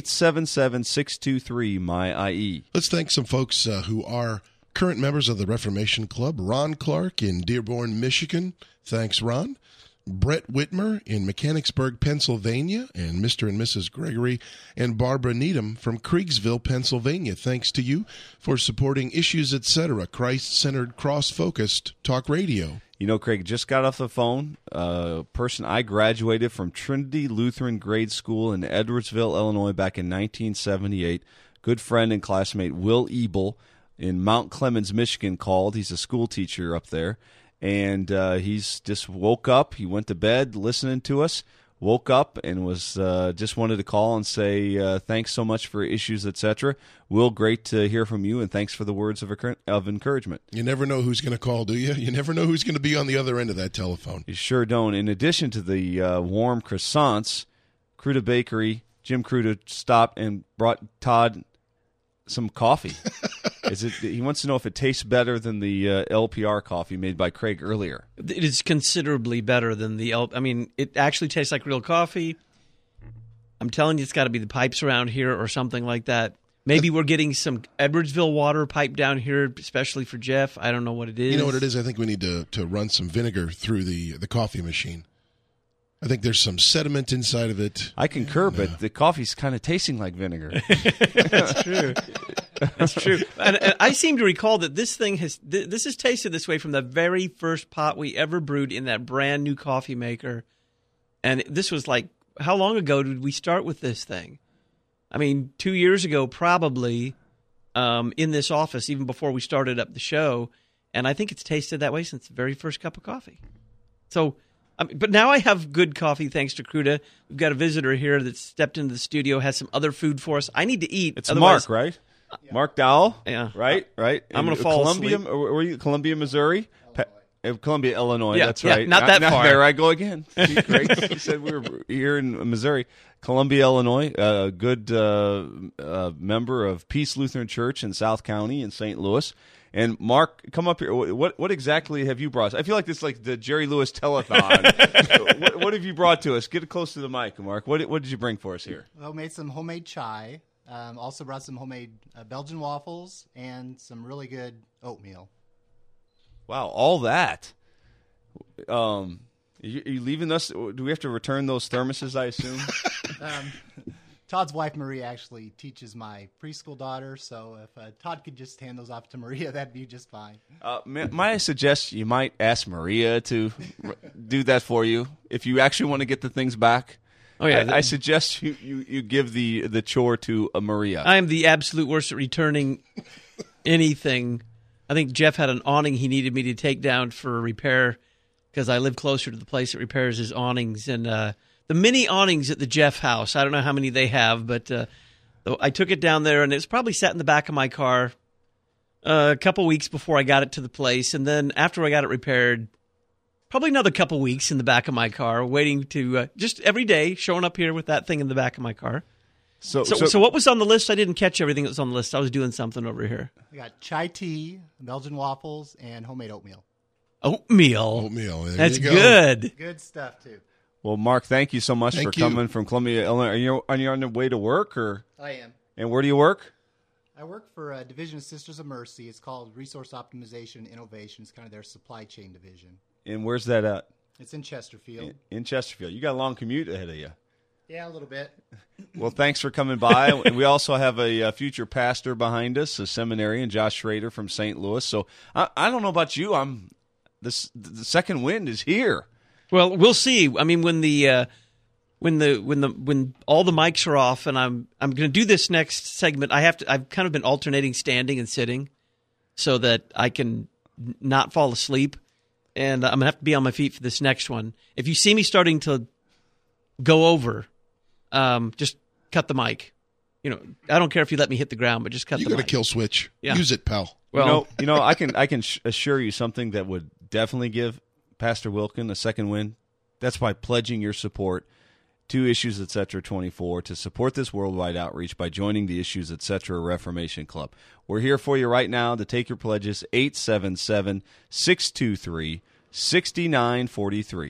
S5: 877-623-MY-IE.
S6: Let's thank some folks who are current members of the Reformation Club. Ron Clark in Dearborn, Michigan. Thanks, Ron. Brett Whitmer in Mechanicsburg, Pennsylvania, and Mr. and Mrs. Gregory and Barbara Needham from Kriegsville, Pennsylvania. Thanks to you for supporting Issues, Etc., Christ-centered, cross-focused talk radio.
S5: You know, Craig, just got off the phone. A person I graduated from Trinity Lutheran Grade School in Edwardsville, Illinois, back in 1978. Good friend and classmate Will Ebel in Mount Clemens, Michigan, called. He's a school teacher up there. And he's just woke up. He went to bed listening to us, woke up and was just wanted to call and say thanks so much for Issues, Etc. Will, great to hear from you, and thanks for the words of encouragement.
S6: You never know who's going to call, do you? You never know who's going to be on the other end of that telephone.
S5: You sure don't. In addition to the warm croissants, Cruda Bakery, Jim Cruda stopped and brought Todd some coffee. He wants to know if it tastes better than the LPR coffee made by Craig earlier.
S1: It is considerably better than it actually tastes like real coffee. I'm telling you, it's got to be the pipes around here or something like that. Maybe we're getting some Edwardsville water piped down here, especially for Jeff. I don't know what it is.
S6: You know what it is? I think we need to run some vinegar through the coffee machine. I think there's some sediment inside of it.
S5: I concur, but the coffee's kind of tasting like vinegar.
S1: That's true. That's true. And I seem to recall that this thing has tasted this way from the very first pot we ever brewed in that brand new coffee maker. And this was like, how long ago did we start with this thing? I mean, 2 years ago, probably, in this office, even before we started up the show. And I think it's tasted that way since the very first cup of coffee. So, but now I have good coffee thanks to Kruta. We've got a visitor here that stepped into the studio, has some other food for us. I need to eat.
S5: It's Mark, right? Yeah. Mark Dowell?
S1: Yeah.
S5: Right?
S1: I'm going to fall
S5: Columbia,
S1: asleep.
S5: Were you Columbia, Missouri? Columbia, Illinois.
S1: Yeah,
S5: that's right.
S1: Not that far.
S5: There I go again. See, great. You said we were here in Missouri. Columbia, Illinois, a good member of Peace Lutheran Church in South County in St. Louis. And Mark, come up here. What exactly have you brought us? I feel like this is like the Jerry Lewis telethon. what have you brought to us? Get close to the mic, Mark. What did you bring for us here?
S7: Well, made some homemade chai. Also brought some homemade Belgian waffles and some really good oatmeal.
S5: Wow, all that. Are you leaving us? Do we have to return those thermoses, I assume?
S7: Todd's wife, Maria, actually teaches my preschool daughter, so if Todd could just hand those off to Maria, that'd be just fine.
S5: Might I suggest you might ask Maria to do that for you if you actually want to get the things back?
S1: Oh yeah,
S5: I suggest you give the chore to Maria.
S1: I am the absolute worst at returning anything. I think Jeff had an awning he needed me to take down for repair because I live closer to the place that repairs his awnings. And the mini awnings at the Jeff house, I don't know how many they have, but I took it down there, and it's probably sat in the back of my car a couple weeks before I got it to the place. And then after I got it repaired, probably another couple weeks in the back of my car, waiting to just every day showing up here with that thing in the back of my car. So what was on the list? I didn't catch everything that was on the list. I was doing something over here.
S7: I got chai tea, Belgian waffles, and homemade oatmeal.
S1: Oatmeal.
S6: There
S1: That's
S6: you go.
S1: good.
S7: Good stuff, too.
S5: Well, Mark, thank you so much for coming from Columbia, Illinois. Are you on the way to work? Or?
S7: I am.
S5: And where do you work?
S7: I work for Division of Sisters of Mercy. It's called Resource Optimization and Innovation. It's kind of their supply chain division.
S5: And where's that at?
S7: It's in Chesterfield.
S5: In Chesterfield. You got a long commute ahead of you.
S7: Yeah, a little bit.
S5: Well, thanks for coming by. We also have a future pastor behind us, a seminarian, Josh Schrader from St. Louis. So I don't know about you. The second wind is here.
S1: Well, we'll see. I mean, when all the mics are off, and I'm going to do this next segment. I've kind of been alternating standing and sitting, so that I can not fall asleep. And I'm going to have to be on my feet for this next one. If you see me starting to go over, just cut the mic. You know, I don't care if you let me hit the ground, but just cut the mic.
S6: You got a kill switch. Yeah. Use it, pal.
S5: Well, I can assure you something that would definitely give Pastor Wilkin a second win. That's by pledging your support to Issues Etc. 24 to support this worldwide outreach by joining the Issues Etc. Reformation Club. We're here for you right now to take your pledges. 877-623-6943.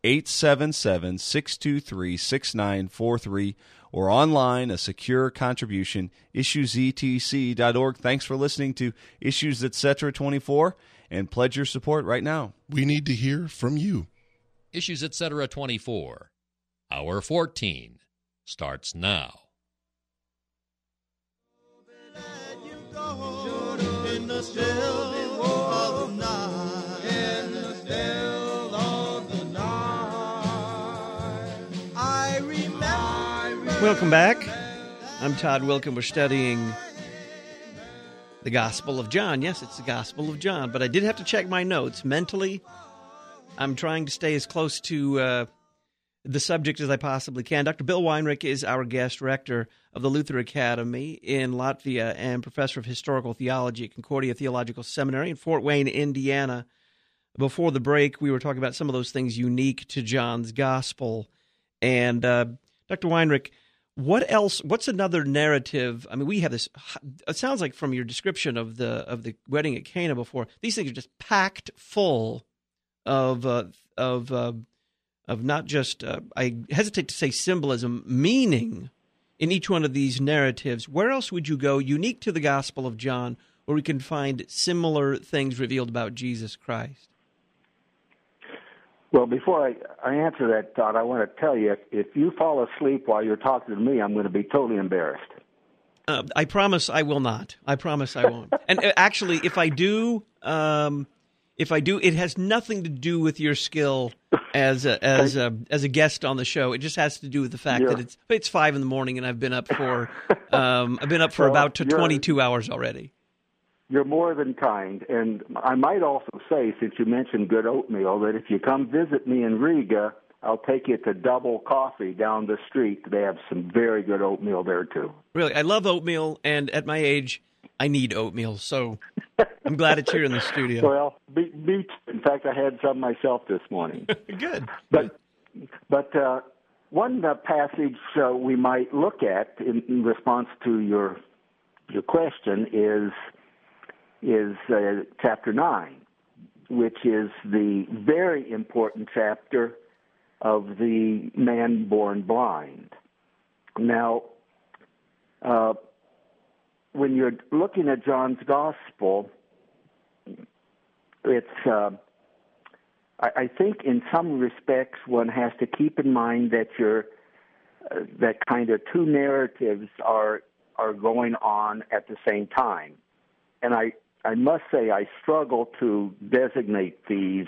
S5: 877-623-6943, or online, a secure contribution, issuesetc.org. Thanks for listening to Issues Etc. 24, and pledge your support right now.
S6: We need to hear from you.
S2: Issues Etc. 24, Hour 14, starts now.
S1: Welcome back. I'm Todd Wilkin. We're studying the Gospel of John. Yes, it's the Gospel of John, but I did have to check my notes. Mentally, I'm trying to stay as close to the subject as I possibly can. Dr. Bill Weinrich is our guest, rector of the Luther Academy in Latvia and professor of historical theology at Concordia Theological Seminary in Fort Wayne, Indiana. Before the break, we were talking about some of those things unique to John's Gospel. And Dr. Weinrich, what else? What's another narrative? I mean, we have this. It sounds like from your description of the wedding at Cana before, these things are just packed full of not just. I hesitate to say symbolism, meaning in each one of these narratives, where else would you go unique to the Gospel of John where we can find similar things revealed about Jesus Christ?
S3: Well, before I answer that, Todd, I want to tell you, if you fall asleep while you're talking to me, I'm going to be totally embarrassed.
S1: I promise I will not. I promise I won't. And actually, if I do, it has nothing to do with your skill as a guest on the show. It just has to do with the fact that it's 5 a.m. and I've been up for about 22 hours already.
S3: You're more than kind, and I might also say, since you mentioned good oatmeal, that if you come visit me in Riga, I'll take you to Double Coffee down the street. They have some very good oatmeal there too.
S1: Really, I love oatmeal, and at my age, I need oatmeal. So I'm glad it's here in the studio.
S3: Well, in fact, I had some myself this morning.
S1: Good.
S3: But one passage we might look at in response to your question is chapter 9, which is the very important chapter of the man born blind. Now, when you're looking at John's Gospel, it's I think in some respects one has to keep in mind that that kind of two narratives are going on at the same time, and I must say I struggle to designate these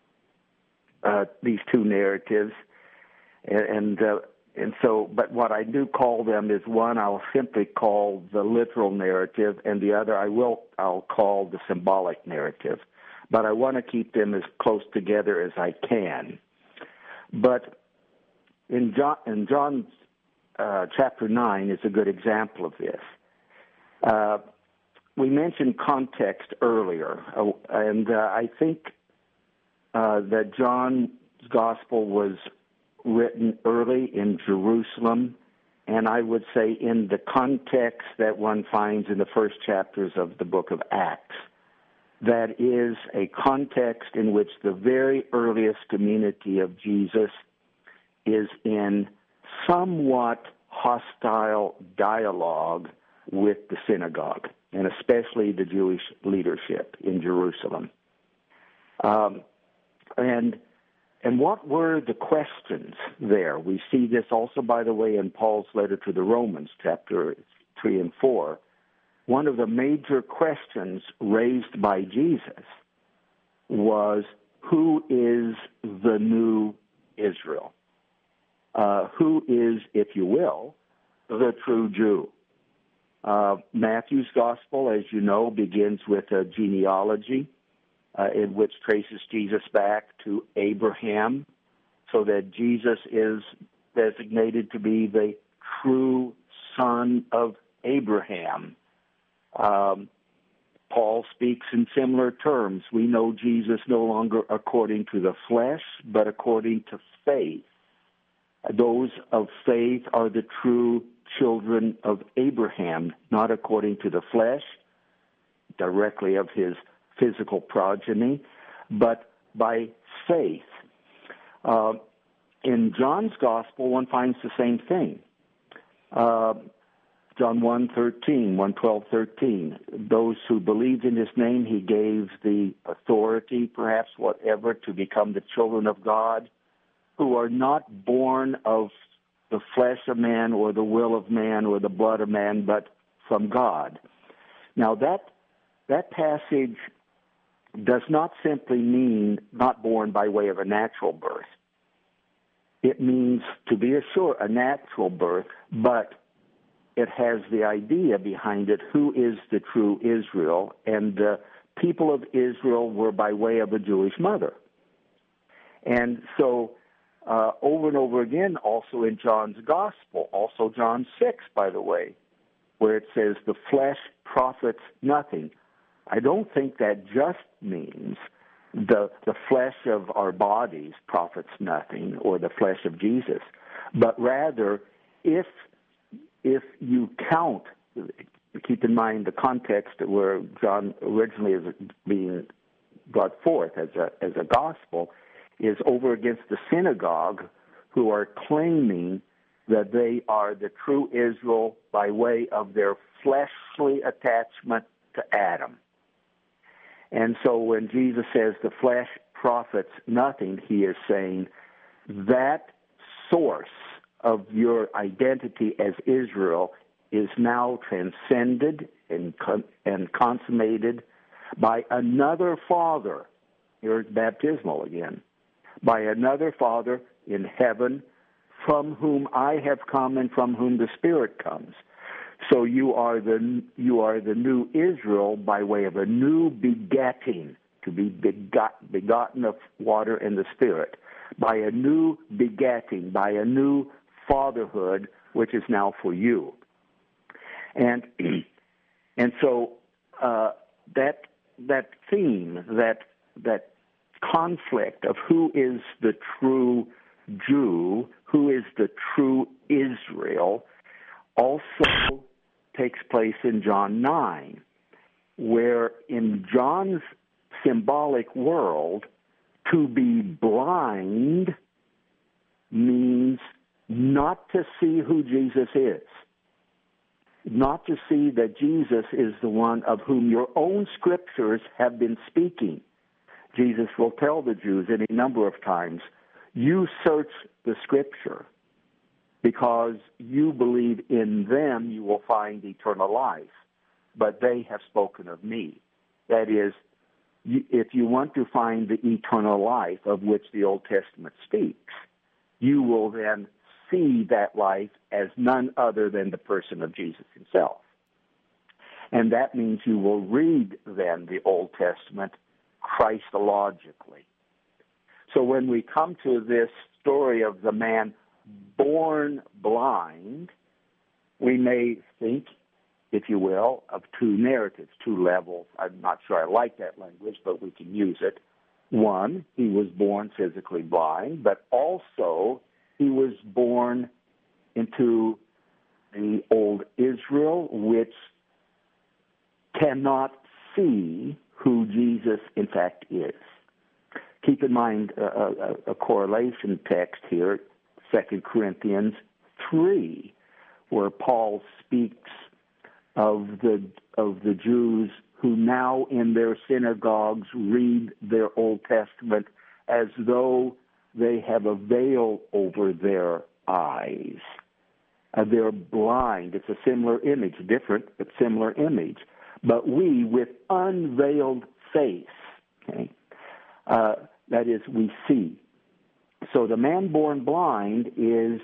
S3: two narratives, and so, but what I do call them is one I'll simply call the literal narrative, and the other I'll call the symbolic narrative. But I want to keep them as close together as I can. But in John's chapter 9 is a good example of this. We mentioned context earlier, and I think that John's Gospel was written early in Jerusalem, and I would say in the context that one finds in the first chapters of the book of Acts. That is a context in which the very earliest community of Jesus is in somewhat hostile dialogue with the synagogue, and especially the Jewish leadership in Jerusalem. And what were the questions there? We see this also, by the way, in Paul's letter to the Romans, chapter 3 and 4. One of the major questions raised by Jesus was, who is the new Israel? Who is, if you will, the true Jew? Matthew's Gospel, as you know, begins with a genealogy in which traces Jesus back to Abraham, so that Jesus is designated to be the true son of Abraham. Paul speaks in similar terms. We know Jesus no longer according to the flesh, but according to faith. Those of faith are the true children of Abraham, not according to the flesh, directly of his physical progeny, but by faith. In John's Gospel, one finds the same thing. John 1:12-13. Those who believed in his name, he gave the authority, perhaps whatever, to become the children of God, who are not born of the flesh of man or the will of man or the blood of man, but from God. Now that passage does not simply mean not born by way of a natural birth. It means, to be sure, a natural birth, but it has the idea behind it, who is the true Israel, and the people of Israel were by way of a Jewish mother. And so over and over again, also in John's Gospel, also John 6, by the way, where it says, the flesh profits nothing. I don't think that just means the flesh of our bodies profits nothing, or the flesh of Jesus, but rather, if you count, keep in mind the context where John originally is being brought forth as a gospel, is over against the synagogue, who are claiming that they are the true Israel by way of their fleshly attachment to Adam. And so when Jesus says the flesh profits nothing, he is saying that source of your identity as Israel is now transcended and consummated by another Father. Here's baptismal again. By another Father in heaven, from whom I have come and from whom the Spirit comes. So you are the new Israel by way of a new begetting, to be begotten of water and the Spirit, by a new begetting, by a new fatherhood, which is now for you. And so that theme, that conflict of who is the true Jew, who is the true Israel, also takes place in John 9, where in John's symbolic world, to be blind means not to see who Jesus is, not to see that Jesus is the one of whom your own scriptures have been speaking. Jesus will tell the Jews any number of times, you search the scripture because you believe in them you will find eternal life, but they have spoken of me. That is, if you want to find the eternal life of which the Old Testament speaks, you will then see that life as none other than the person of Jesus himself. And that means you will read then the Old Testament Christologically. So when we come to this story of the man born blind, we may think, if you will, of two narratives, two levels. I'm not sure I like that language, but we can use it. One, he was born physically blind, but also he was born into the old Israel, which cannot see who Jesus in fact is. Keep in mind a correlation text here, 2 Corinthians 3, where Paul speaks of the Jews who now in their synagogues read their Old Testament as though they have a veil over their eyes. They're blind. It's a similar image, different but similar image. But we, with unveiled face, okay, that is, we see. So the man born blind is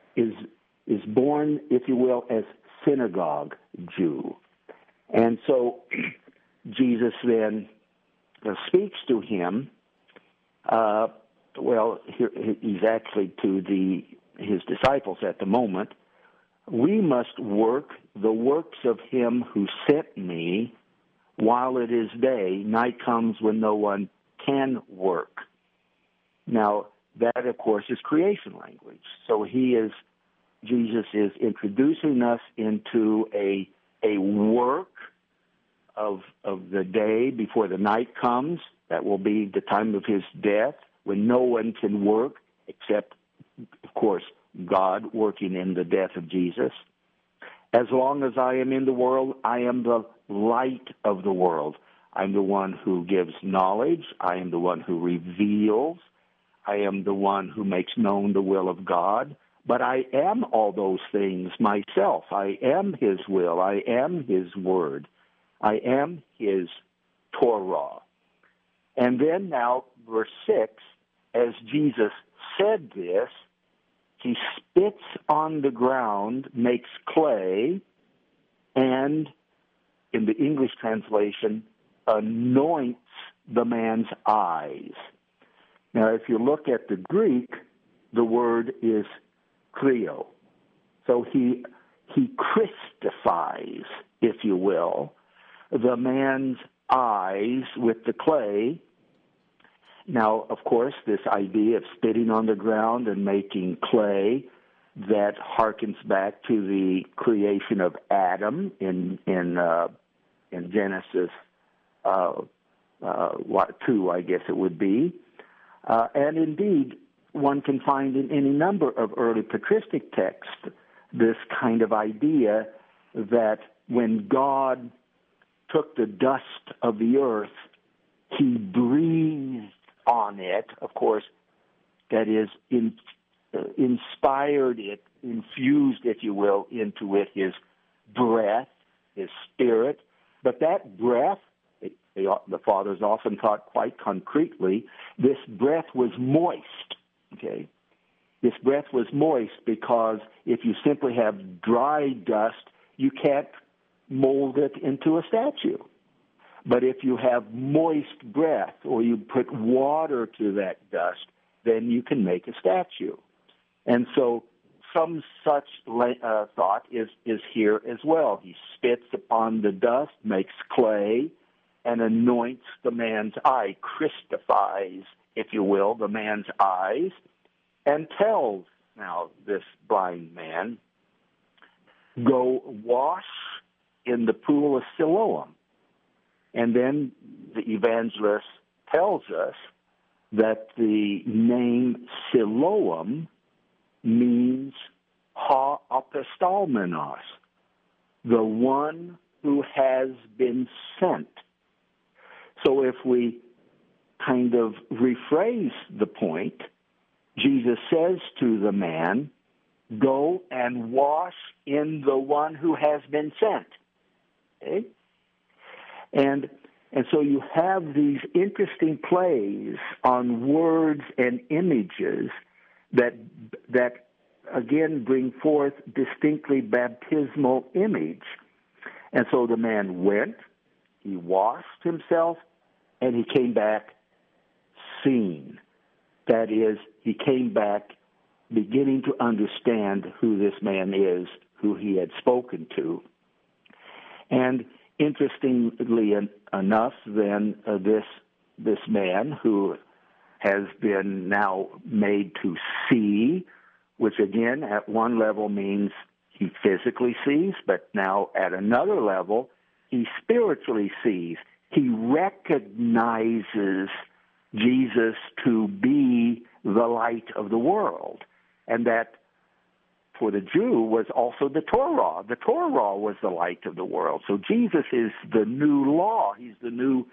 S3: born, if you will, as synagogue Jew. And so Jesus then speaks to him. He's actually to his disciples at the moment. We must work the works of him who sent me while it is day. Night comes when no one can work. Now, that, of course, is creation language. So Jesus is introducing us into a work of the day before the night comes. That will be the time of his death, when no one can work except, of course, God working in the death of Jesus. As long as I am in the world, I am the light of the world. I'm the one who gives knowledge. I am the one who reveals. I am the one who makes known the will of God. But I am all those things myself. I am his will. I am his word. I am his Torah. And then now, verse 6, as Jesus said this, he spits on the ground, makes clay, and, in the English translation, anoints the man's eyes. Now, if you look at the Greek, the word is Cleo. So he Christifies, if you will, the man's eyes with the clay. Now, of course, this idea of spitting on the ground and making clay, that harkens back to the creation of Adam in Genesis 2, I guess it would be. And indeed, one can find in any number of early patristic texts this kind of idea that when God took the dust of the earth, he breathed on it, of course, that is, inspired it, infused, if you will, into it his breath, his spirit. But that breath, the fathers often taught quite concretely, this breath was moist, okay? This breath was moist because if you simply have dry dust, you can't mold it into a statue. But if you have moist breath or you put water to that dust, then you can make a statue. And so some such thought is here as well. He spits upon the dust, makes clay, and anoints the man's eye, Christifies, if you will, the man's eyes, and tells now this blind man, go wash in the pool of Siloam. And then the evangelist tells us that the name Siloam means ha apostalmenos, the one who has been sent. So if we kind of rephrase the point, Jesus says to the man, go and wash in the one who has been sent. Okay? And so you have these interesting plays on words and images that again bring forth distinctly baptismal image. And so the man went, he washed himself, and he came back seen. That is, he came back beginning to understand who this man is, who he had spoken to. And interestingly enough, then, this man who has been now made to see, which again at one level means he physically sees, but now at another level he spiritually sees. He recognizes Jesus to be the light of the world, and that for the Jew was also the Torah. The Torah was the light of the world. So Jesus is the new law. He's the new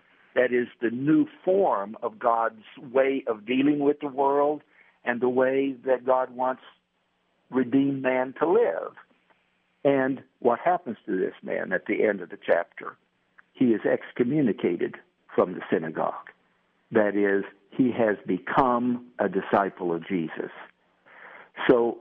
S3: form of God's way of dealing with the world and the way that God wants redeemed man to live. And what happens to this man at the end of the chapter? He is excommunicated from the synagogue. That is, he has become a disciple of Jesus. So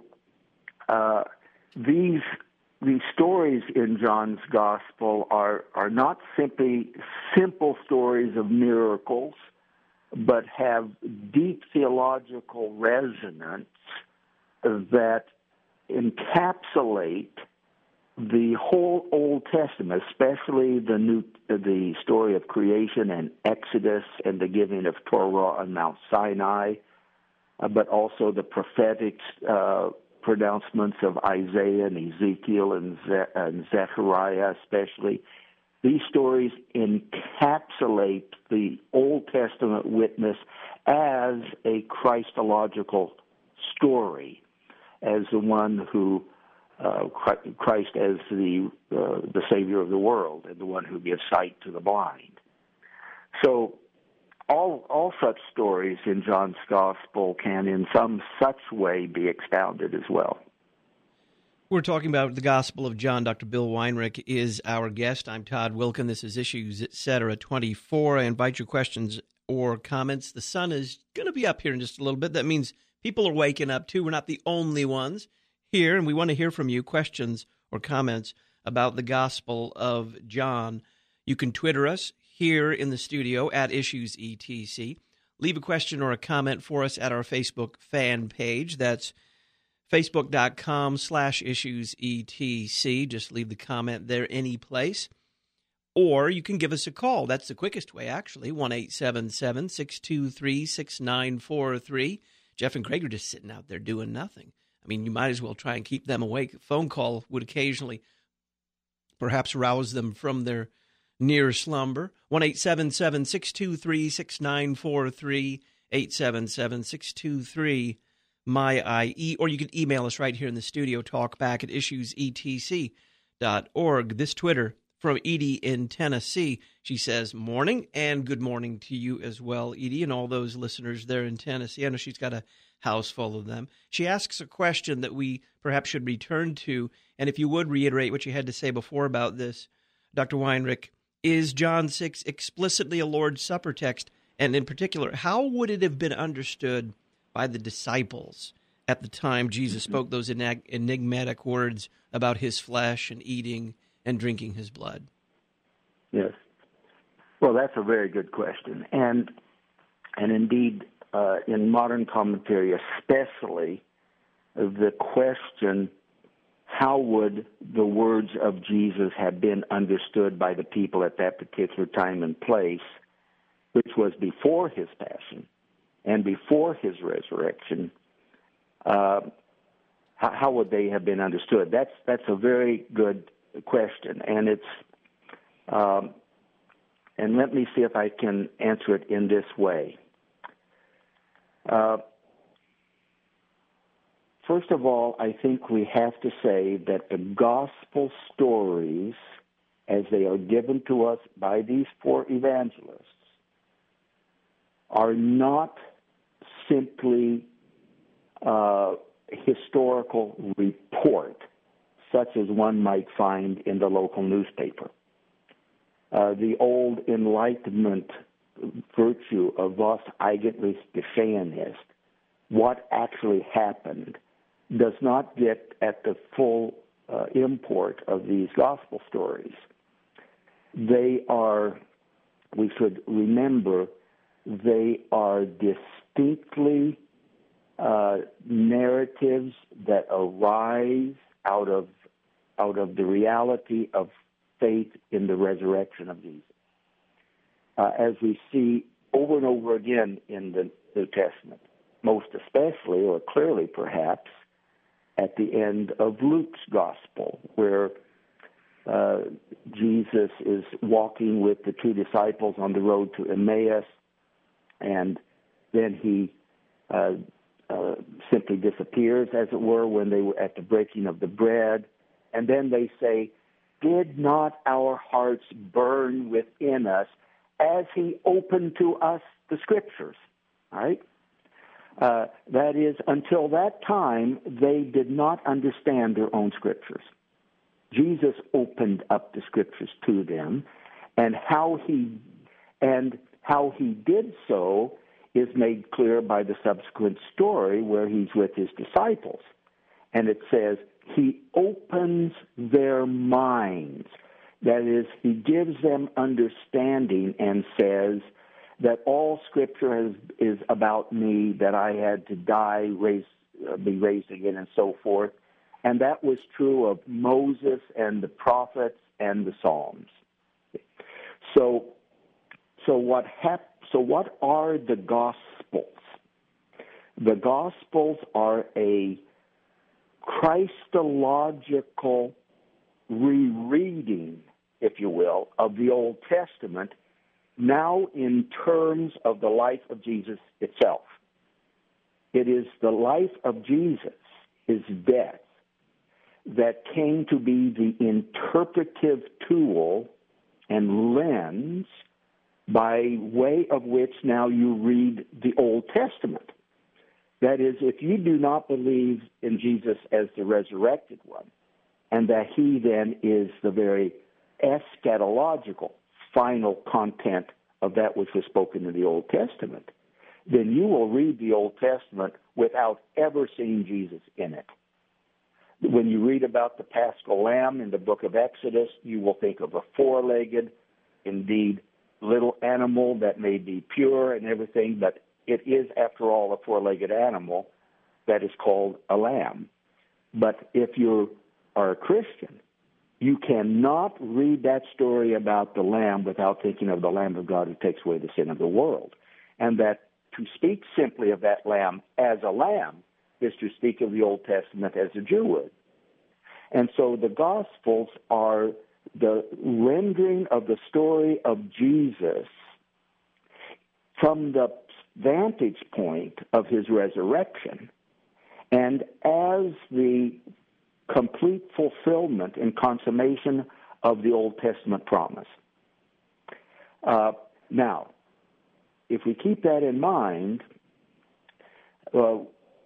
S3: these stories in John's Gospel are not simply simple stories of miracles, but have deep theological resonance that encapsulate the whole Old Testament, especially the story of creation and Exodus and the giving of Torah on Mount Sinai, but also the prophetic pronouncements of Isaiah and Ezekiel and Zechariah especially. These stories encapsulate the Old Testament witness as a Christological story, as the one who Christ as the Savior of the world and the one who gives sight to the blind. So all such stories in John's Gospel can in some such way be expounded as well.
S1: We're talking about the Gospel of John. Dr. Bill Weinrich is our guest. I'm Todd Wilken. This is Issues, Etc. 24. I invite your questions or comments. The sun is going to be up here in just a little bit. That means people are waking up, too. We're not the only ones here, and we want to hear from you, questions or comments about the Gospel of John. You can Twitter us here in the studio at Issues ETC. Leave a question or a comment for us at our Facebook fan page. That's facebook.com/issuesetc. Just leave the comment there any place. Or you can give us a call. That's the quickest way, actually, 1-877-623-6943. Jeff and Craig are just sitting out there doing nothing. I mean, you might as well try and keep them awake. A phone call would occasionally perhaps rouse them from their near slumber. 1-877-623-6943, 877-623-6943. MyIE, or you can email us right here in the studio, talkback@issuesetc.org. This Twitter from Edie in Tennessee. She says, morning, and good morning to you as well, Edie, and all those listeners there in Tennessee. I know she's got a house full of them. She asks a question that we perhaps should return to, and if you would reiterate what you had to say before about this, Dr. Weinrich, is John 6 explicitly a Lord's Supper text? And in particular, how would it have been understood by the disciples at the time Jesus spoke those enigmatic words about his flesh and eating and drinking his blood?
S3: Yes. Well, that's a very good question. And indeed, in modern commentary especially, the question, how would the words of Jesus have been understood by the people at that particular time and place, which was before his passion and before his resurrection, how would they have been understood? That's a very good question, and and let me see if I can answer it in this way. First of all, I think we have to say that the gospel stories, as they are given to us by these four evangelists, are not simply historical report, such as one might find in the local newspaper. The old Enlightenment virtue of was eigentlich geschehen ist, what actually happened, does not get at the full import of these gospel stories. They are, we should remember, they are distinctly narratives that arise out of the reality of faith in the resurrection of Jesus. As we see over and over again in the New Testament, most especially, or clearly perhaps, at the end of Luke's gospel, where Jesus is walking with the two disciples on the road to Emmaus, and then he simply disappears, as it were, when they were at the breaking of the bread. And then they say, "Did not our hearts burn within us as he opened to us the Scriptures?" All right? That is, until that time, they did not understand their own Scriptures. Jesus opened up the Scriptures to them, and how he did so is made clear by the subsequent story where he's with his disciples. And it says, he opens their minds. That is, he gives them understanding and says that all Scripture is about me, that I had to die, be raised again, and so forth. And that was true of Moses and the prophets and the Psalms. So what are the Gospels? The Gospels are a Christological rereading, if you will, of the Old Testament, now in terms of the life of Jesus itself. It is the life of Jesus, his death, that came to be the interpretive tool and lens by way of which now you read the Old Testament. That is, if you do not believe in Jesus as the resurrected one, and that he then is the very eschatological, final content of that which was spoken in the Old Testament, then you will read the Old Testament without ever seeing Jesus in it. When you read about the Paschal Lamb in the book of Exodus, you will think of a four-legged, indeed, little animal that may be pure and everything, but it is, after all, a four-legged animal that is called a lamb. But if you are a Christian, you cannot read that story about the lamb without thinking of the Lamb of God who takes away the sin of the world. And that to speak simply of that lamb as a lamb is to speak of the Old Testament as a Jew would. And so the Gospels are the rendering of the story of Jesus from the vantage point of his resurrection and as the complete fulfillment and consummation of the Old Testament promise. Now, if we keep that in mind, one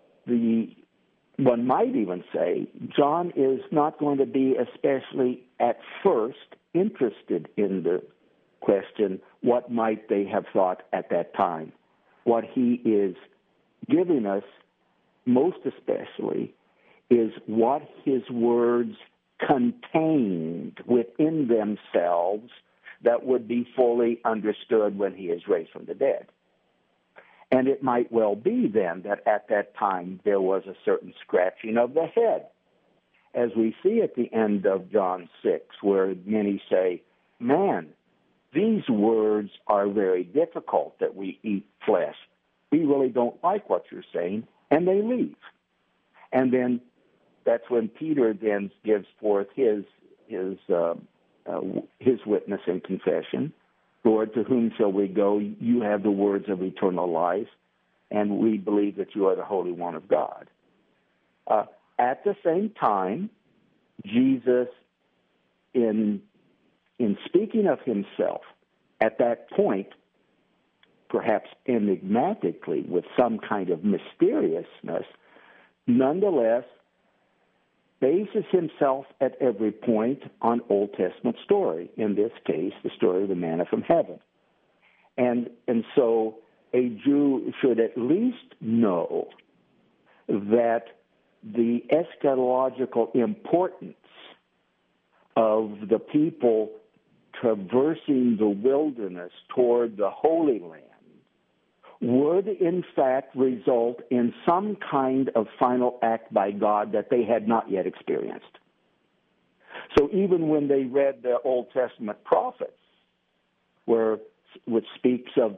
S3: might even say John is not going to be especially at first interested in the question, what might they have thought at that time? What he is giving us most especially is what his words contained within themselves that would be fully understood when he is raised from the dead. And it might well be then that at that time there was a certain scratching of the head, as we see at the end of John 6, where many say, man, these words are very difficult that we eat flesh. We really don't like what you're saying, and they leave. And then that's when Peter then gives forth his witness and confession. Lord, to whom shall we go? You have the words of eternal life, and we believe that you are the Holy One of God. At the same time, Jesus, in speaking of himself, at that point, perhaps enigmatically, with some kind of mysteriousness, nonetheless bases himself at every point on Old Testament story, in this case, the story of the manna from heaven. And so a Jew should at least know that the eschatological importance of the people traversing the wilderness toward the Holy Land would in fact result in some kind of final act by God that they had not yet experienced. So even when they read the Old Testament prophets, which speaks of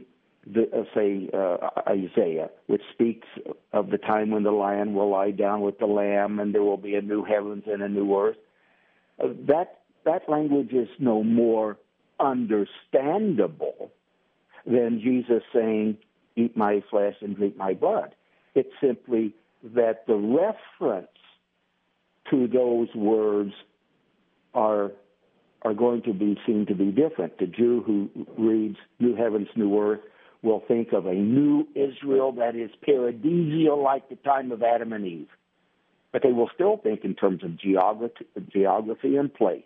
S3: Isaiah, which speaks of the time when the lion will lie down with the lamb and there will be a new heavens and a new earth, that language is no more understandable than Jesus saying, eat my flesh and drink my blood. It's simply that the reference to those words are going to be seen to be different. The Jew who reads new heavens, new earth will think of a new Israel that is paradisial like the time of Adam and Eve. But they will still think in terms of geography and place.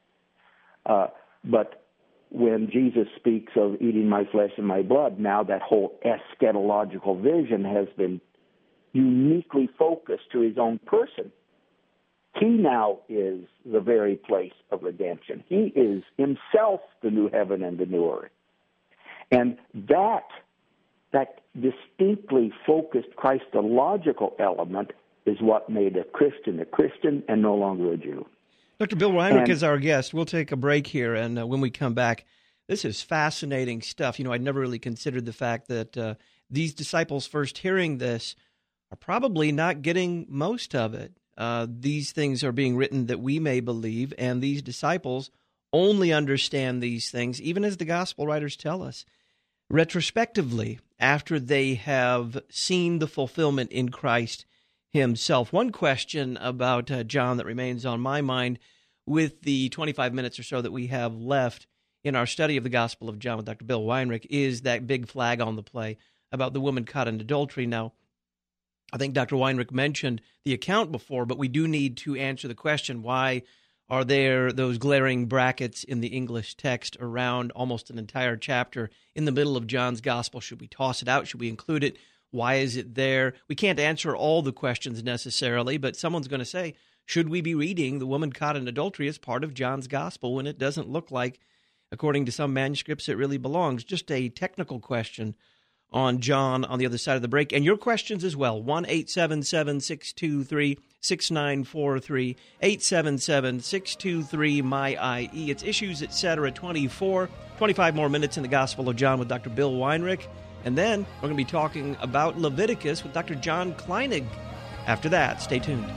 S3: But when Jesus speaks of eating my flesh and my blood, now that whole eschatological vision has been uniquely focused to his own person. He now is the very place of redemption. He is himself the new heaven and the new earth. And that distinctly focused Christological element is what made a Christian and no longer a Jew.
S1: Dr. Bill Weinrich is our guest. We'll take a break here, and when we come back, this is fascinating stuff. I'd never really considered the fact that these disciples first hearing this are probably not getting most of it. These things are being written that we may believe, and these disciples only understand these things, even as the gospel writers tell us, retrospectively, after they have seen the fulfillment in Christ himself. One question about John that remains on my mind with the 25 minutes or so that we have left in our study of the Gospel of John with Dr. Bill Weinrich is that big flag on the play about the woman caught in adultery. Now, I think Dr. Weinrich mentioned the account before, but we do need to answer the question, why are there those glaring brackets in the English text around almost an entire chapter in the middle of John's Gospel? Should we toss it out? Should we include it? Why is it there? We can't answer all the questions necessarily, but someone's going to say, should we be reading the woman caught in adultery as part of John's Gospel when it doesn't look like, according to some manuscripts, it really belongs? Just a technical question on John on the other side of the break. And your questions as well, 1-877-623-6943, 877-623-MY-IE. It's Issues, Etc. 24, 25 more minutes in the Gospel of John with Dr. Bill Weinrich. And then we're going to be talking about Leviticus with Dr. John Kleinig. After that, stay tuned.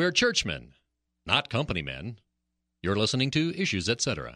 S2: We're churchmen, not company men. You're listening to Issues, Etc.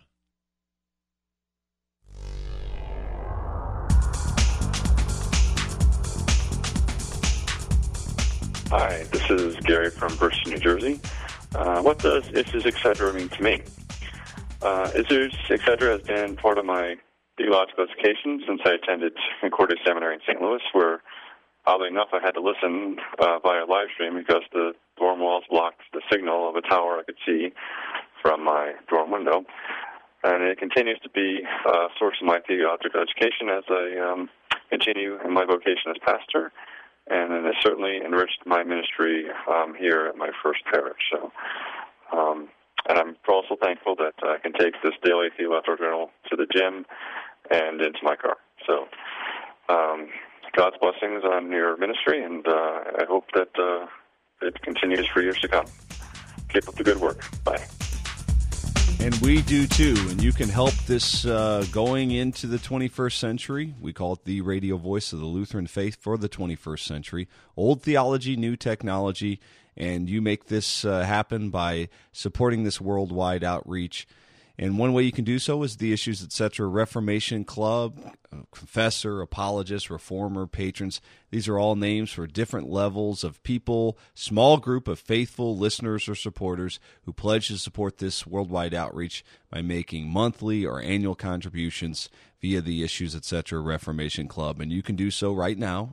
S8: Hi, this is Gary from Bristol, New Jersey. What does Issues, Etc. mean to me? Issues, Etc. has been part of my theological education since I attended Concordia Seminary in St. Louis, where, oddly enough, I had to listen via live stream because the dorm walls blocked the signal of a tower I could see from my dorm window. And it continues to be a source of my theological education as I continue in my vocation as pastor. And it has certainly enriched my ministry here at my first parish. So, and I'm also thankful that I can take this daily theological journal to the gym and into my car. So, God's blessings on your ministry, and I hope that it continues for years to come. Keep up the good work. Bye.
S5: And we do too, and you can help this going into the 21st century. We call it the radio voice of the Lutheran faith for the 21st century. Old theology, new technology, and you make this happen by supporting this worldwide outreach. And one way you can do so is the Issues, Etc. Reformation Club, confessor, apologist, reformer, patrons. These are all names for different levels of people, small group of faithful listeners or supporters who pledge to support this worldwide outreach by making monthly or annual contributions via the Issues, Etc. Reformation Club. And you can do so right now,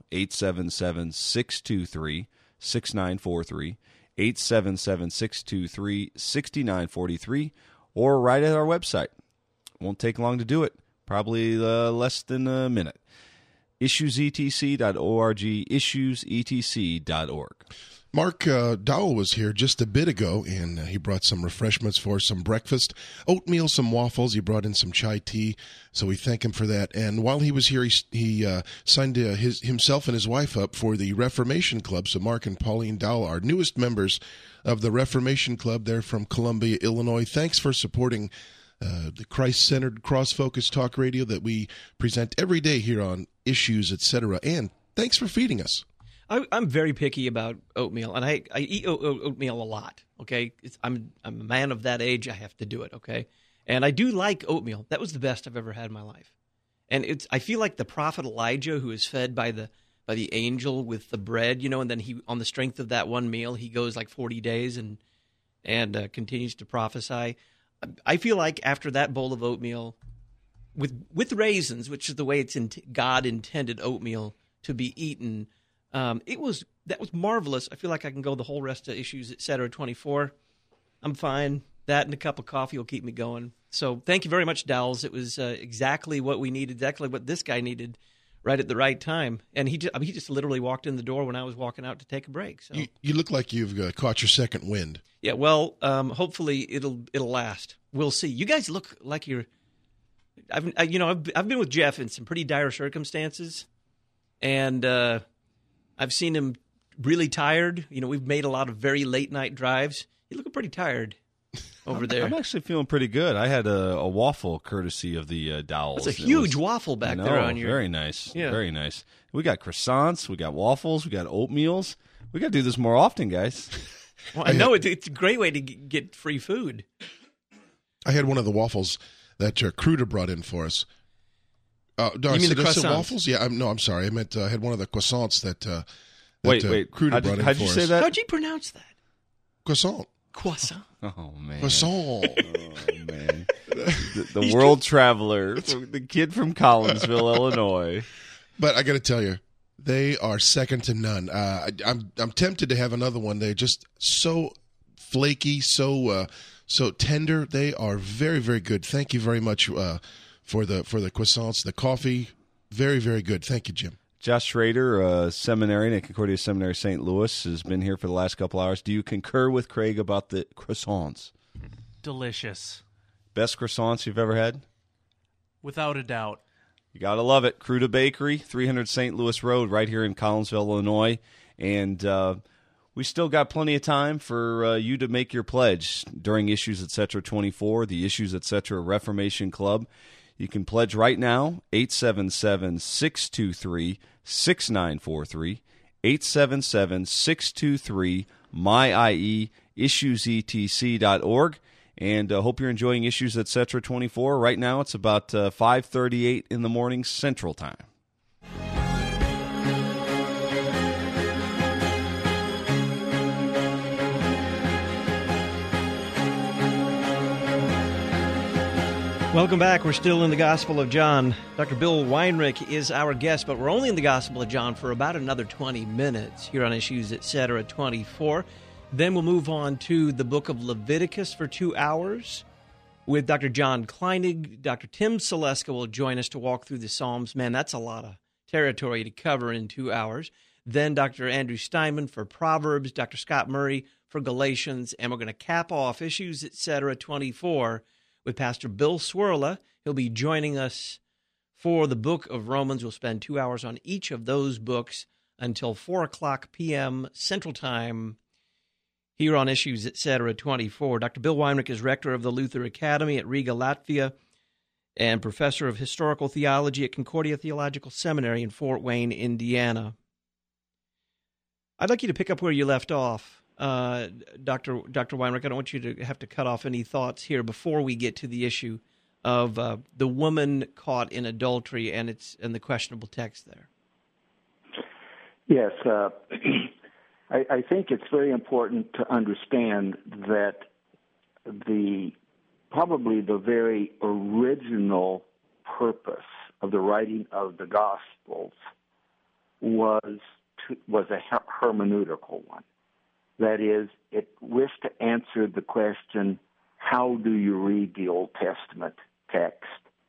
S5: 877-623-6943, 877-623-6943, or right at our website. Won't take long to do it, probably less than a minute. issuesetc.org, issuesetc.org.
S6: Mark Dowell was here just a bit ago, and he brought some refreshments for some breakfast, oatmeal, some waffles. He brought in some chai tea, so we thank him for that. And while he was here, he signed himself and his wife up for the Reformation Club. So Mark and Pauline Dowell, our newest members of the Reformation Club, they're from Columbia, Illinois. Thanks for supporting the Christ-centered, cross-focused talk radio that we present every day here on Issues, Etc. And thanks for feeding us.
S1: I'm very picky about oatmeal, and I eat oatmeal a lot, okay? I'm a man of that age. I have to do it, okay? And I do like oatmeal. That was the best I've ever had in my life. And I feel like the prophet Elijah, who is fed by the angel with the bread, and then he, on the strength of that one meal, he goes like 40 days and continues to prophesy. I feel like after that bowl of oatmeal with raisins, which is the way God intended oatmeal to be eaten, that was marvelous. I feel like I can go the whole rest of Issues, Etc. 24. I'm fine. That and a cup of coffee will keep me going. So thank you very much, Dowells. It was exactly what we needed, exactly what this guy needed, right at the right time. And he just literally walked in the door when I was walking out to take a break. So
S6: you look like you've caught your second wind.
S1: Yeah, well, hopefully it'll last. We'll see. You guys look like you're. I've been with Jeff in some pretty dire circumstances, and I've seen him really tired. We've made a lot of very late night drives. You look pretty tired over there.
S5: I'm actually feeling pretty good. I had a waffle courtesy of the Dowells.
S1: It's a huge waffle back there on your.
S5: Very nice.
S1: Yeah.
S5: Very nice. We got croissants. We got waffles. We got oatmeals. We got to do this more often, guys.
S1: Well, I know it's a great way to get free food.
S6: I had one of the waffles that Kruder brought in for us.
S1: You mean the croissants?
S6: Waffles? Yeah, I'm sorry. I meant I had one of the croissants that
S5: wait.
S6: Kruder brought in for us.
S5: How'd you say that?
S1: How'd you pronounce that?
S6: Croissant.
S5: Oh, man.
S6: Croissant.
S5: Oh, man. The world traveler, the kid from Collinsville, Illinois.
S6: But I got to tell you, they are second to none. I'm tempted to have another one. They're just so flaky, so tender. They are very, very good. Thank you very much for the croissants, the coffee. Very, very good. Thank you, Jim.
S5: Josh Schrader, a seminarian at Concordia Seminary, St. Louis, has been here for the last couple hours. Do you concur with Craig about the croissants?
S9: Delicious.
S5: Best croissants you've ever had?
S9: Without a doubt.
S5: You got to love it. Kruder Bakery, 300 St. Louis Road, right here in Collinsville, Illinois. And we still got plenty of time for you to make your pledge during Issues, Etc. 24, the Issues, Etc. Reformation Club. You can pledge right now, 877-623-6943, 877-623-MY-IE. issuesetc.org. And hope you're enjoying Issues Etc. 24. Right now it's about 5:38 in the morning Central Time.
S1: Welcome back. We're still in the Gospel of John. Dr. Bill Weinrich is our guest, but we're only in the Gospel of John for about another 20 minutes here on Issues Etc. 24. Then we'll move on to the book of Leviticus for 2 hours with Dr. John Kleinig. Dr. Tim Seleska will join us to walk through the Psalms. Man, that's a lot of territory to cover in 2 hours. Then Dr. Andrew Steinman for Proverbs, Dr. Scott Murray for Galatians, and we're going to cap off Issues Etc. 24 with Pastor Bill Swirla. He'll be joining us for the book of Romans. We'll spend 2 hours on each of those books until 4 o'clock p.m. Central Time here on Issues Etc. 24. Dr. Bill Weinrich is rector of the Luther Academy at Riga, Latvia, and professor of historical theology at Concordia Theological Seminary in Fort Wayne, Indiana. I'd like you to pick up where you left off. Dr. Weinrich, I don't want you to have to cut off any thoughts here before we get to the issue of the woman caught in adultery and the questionable text there.
S3: Yes, I think it's very important to understand that probably the very original purpose of the writing of the Gospels was a hermeneutical one. That is, it wished to answer the question, how do you read the Old Testament text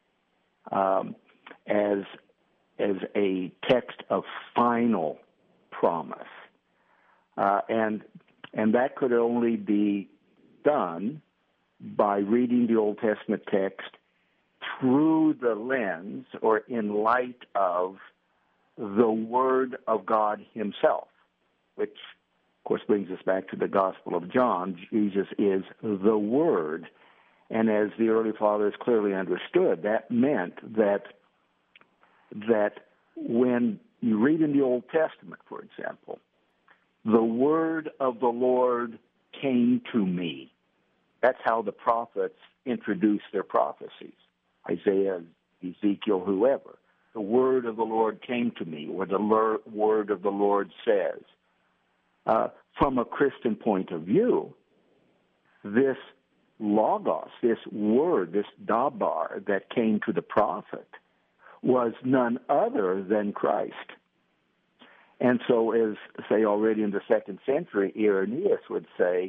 S3: as a text of final promise? And that could only be done by reading the Old Testament text through the lens or in light of the Word of God Himself, which of course brings us back to the Gospel of John. Jesus is the Word. And as the early fathers clearly understood, that meant that when you read in the Old Testament, for example, the word of the Lord came to me. That's how the prophets introduced their prophecies. Isaiah, Ezekiel, whoever. The word of the Lord came to me, or the word of the Lord says. From a Christian point of view, this logos, this word, this dabar that came to the prophet was none other than Christ. And so, as, say, already in the 2nd century, Irenaeus would say,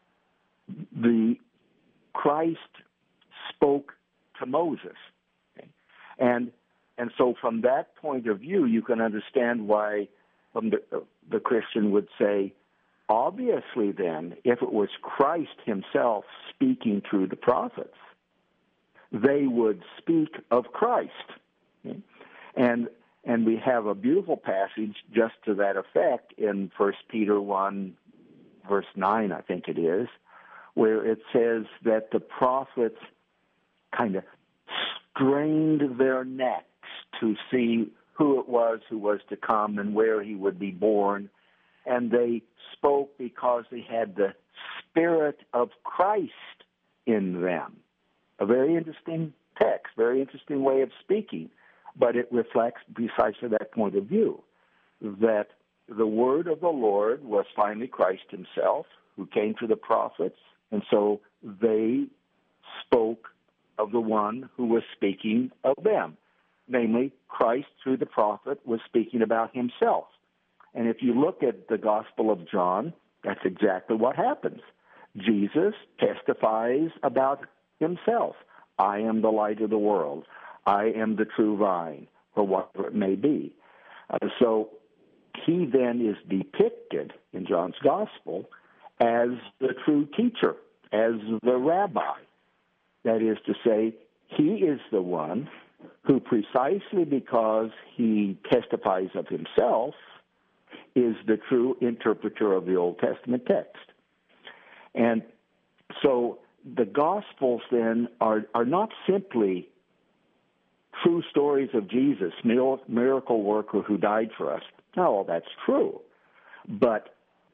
S3: the Christ spoke to Moses. Okay? And so from that point of view, you can understand why the Christian would say, obviously then, if it was Christ himself speaking through the prophets, they would speak of Christ. Okay? And we have a beautiful passage just to that effect in 1 Peter 1, verse 9, I think it is, where it says that the prophets kind of strained their necks to see who it was who was to come and where he would be born. And they spoke because they had the Spirit of Christ in them. A very interesting text, very interesting way of speaking. But it reflects precisely that point of view, that the word of the Lord was finally Christ himself, who came to the prophets, and so they spoke of the one who was speaking of them. Namely, Christ, through the prophet, was speaking about himself. And if you look at the Gospel of John, that's exactly what happens. Jesus testifies about himself. I am the light of the world. I am the true vine, or whatever it may be. So he then is depicted in John's Gospel as the true teacher, as the rabbi. That is to say, he is the one who, precisely because he testifies of himself, is the true interpreter of the Old Testament text. And so the Gospels then are not simply true stories of Jesus, miracle worker who died for us. No, that's true. But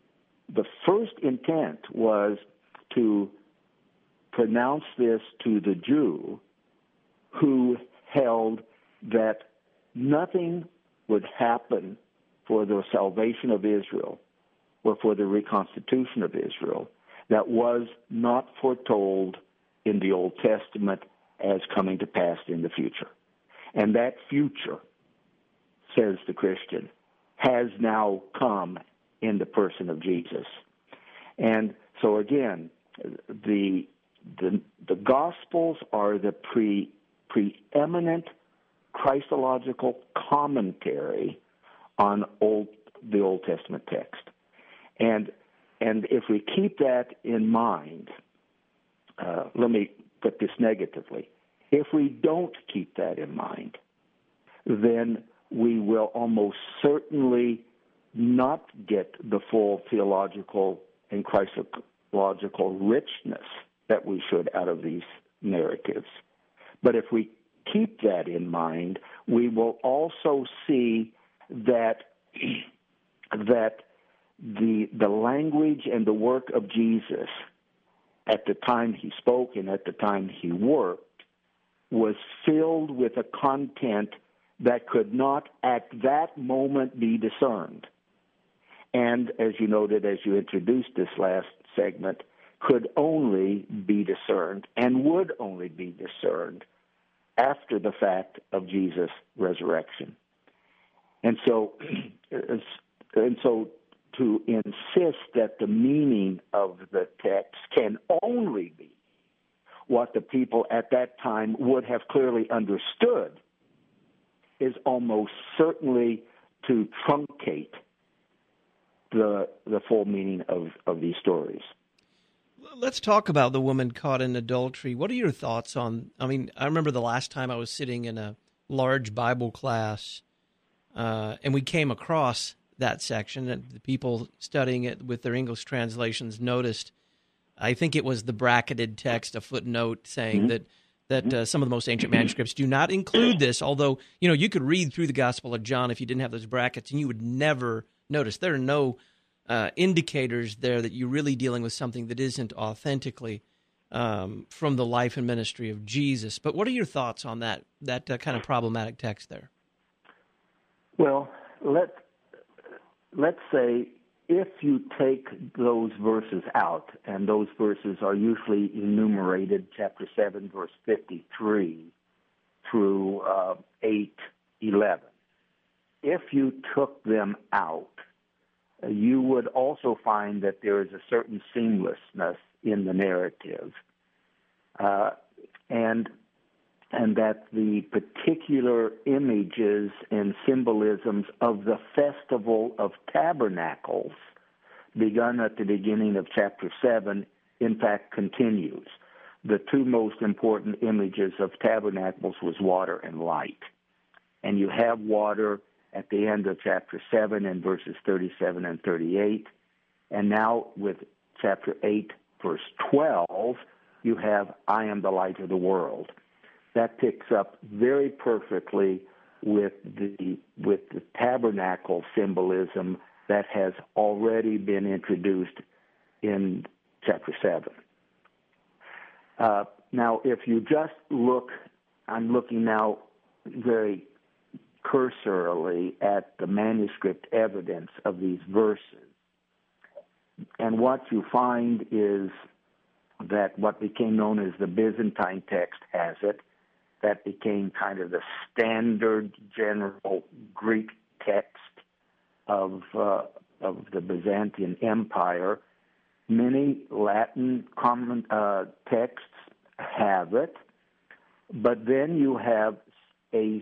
S3: the first intent was to pronounce this to the Jew who held that nothing would happen for the salvation of Israel or for the reconstitution of Israel that was not foretold in the Old Testament as coming to pass in the future. And that future, says the Christian, has now come in the person of Jesus. And so again, the Gospels are the preeminent Christological commentary on the Old Testament text. And if we keep that in mind, let me put this negatively. If we don't keep that in mind, then we will almost certainly not get the full theological and Christological richness that we should out of these narratives. But if we keep that in mind, we will also see that the language and the work of Jesus at the time he spoke and at the time he worked was filled with a content that could not at that moment be discerned. And as you noted, as you introduced this last segment, could only be discerned and would only be discerned after the fact of Jesus' resurrection. And so to insist that the meaning of the text can only be what the people at that time would have clearly understood is almost certainly to truncate the full meaning of these stories.
S1: Let's talk about the woman caught in adultery. What are your thoughts on, I remember the last time I was sitting in a large Bible class, and we came across that section, and the people studying it with their English translations noticed, I think it was the bracketed text, a footnote saying that some of the most ancient manuscripts do not include this, although, you could read through the Gospel of John if you didn't have those brackets, and you would never notice. There are no indicators there that you're really dealing with something that isn't authentically from the life and ministry of Jesus. But what are your thoughts on that kind of problematic text there?
S3: Well, let's say if you take those verses out, and those verses are usually enumerated, chapter 7, verse 53 through 8:11. If you took them out, you would also find that there is a certain seamlessness in the narrative, and that the particular images and symbolisms of the Festival of Tabernacles, begun at the beginning of chapter 7, in fact continues. The two most important images of tabernacles was water and light. And you have water at the end of chapter 7 in verses 37 and 38. And now with chapter 8, verse 12, you have, I am the light of the world. That picks up very perfectly with the tabernacle symbolism that has already been introduced in chapter 7. Now, if you just look, I'm looking now very cursorily at the manuscript evidence of these verses, and what you find is that what became known as the Byzantine text has it. That became kind of the standard general Greek text of the Byzantine Empire. Many Latin common texts have it, but then you have a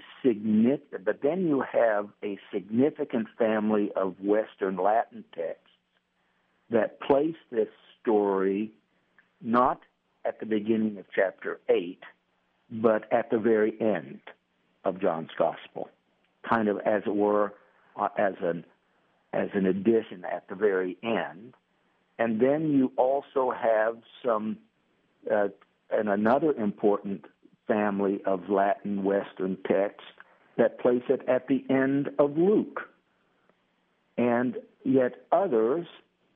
S3: significant family of Western Latin texts that place this story not at the beginning of chapter 8, but at the very end of John's Gospel, kind of as it were, as an addition at the very end. And then you also have some, and another important family of Latin Western texts that place it at the end of Luke. And yet others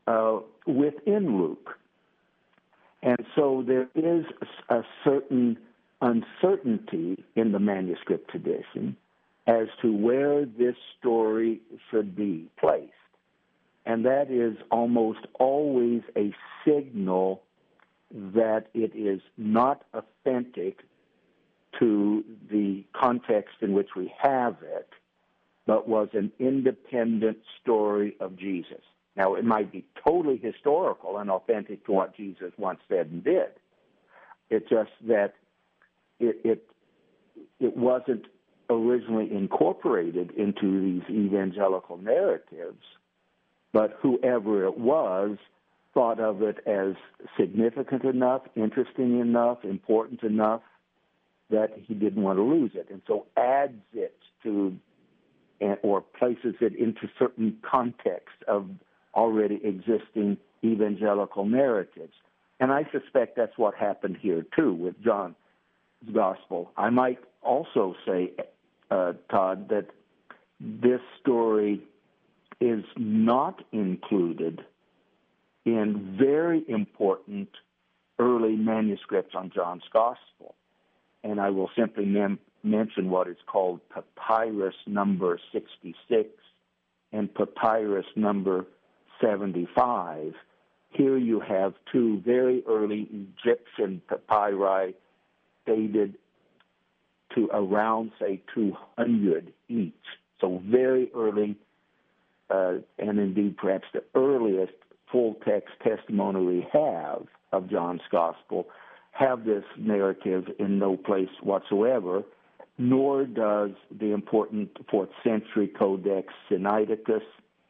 S3: within Luke. And so there is a certain uncertainty in the manuscript tradition as to where this story should be placed. And that is almost always a signal that it is not authentic to the context in which we have it, but was an independent story of Jesus. Now, it might be totally historical and authentic to what Jesus once said and did. It's just that it wasn't originally incorporated into these evangelical narratives, but whoever it was thought of it as significant enough, interesting enough, important enough that he didn't want to lose it, and so adds it to or places it into certain context of already existing evangelical narratives. And I suspect that's what happened here, too, with John's Gospel. I might also say, Todd, that this story is not included in very important early manuscripts on John's Gospel. And I will simply mention what is called Papyrus number 66 and Papyrus number 75. Here you have two very early Egyptian papyri dated to around, say, 200 each. So very early, and indeed perhaps the earliest full-text testimony we have of John's Gospel, have this narrative in no place whatsoever, nor does the important 4th century Codex Sinaiticus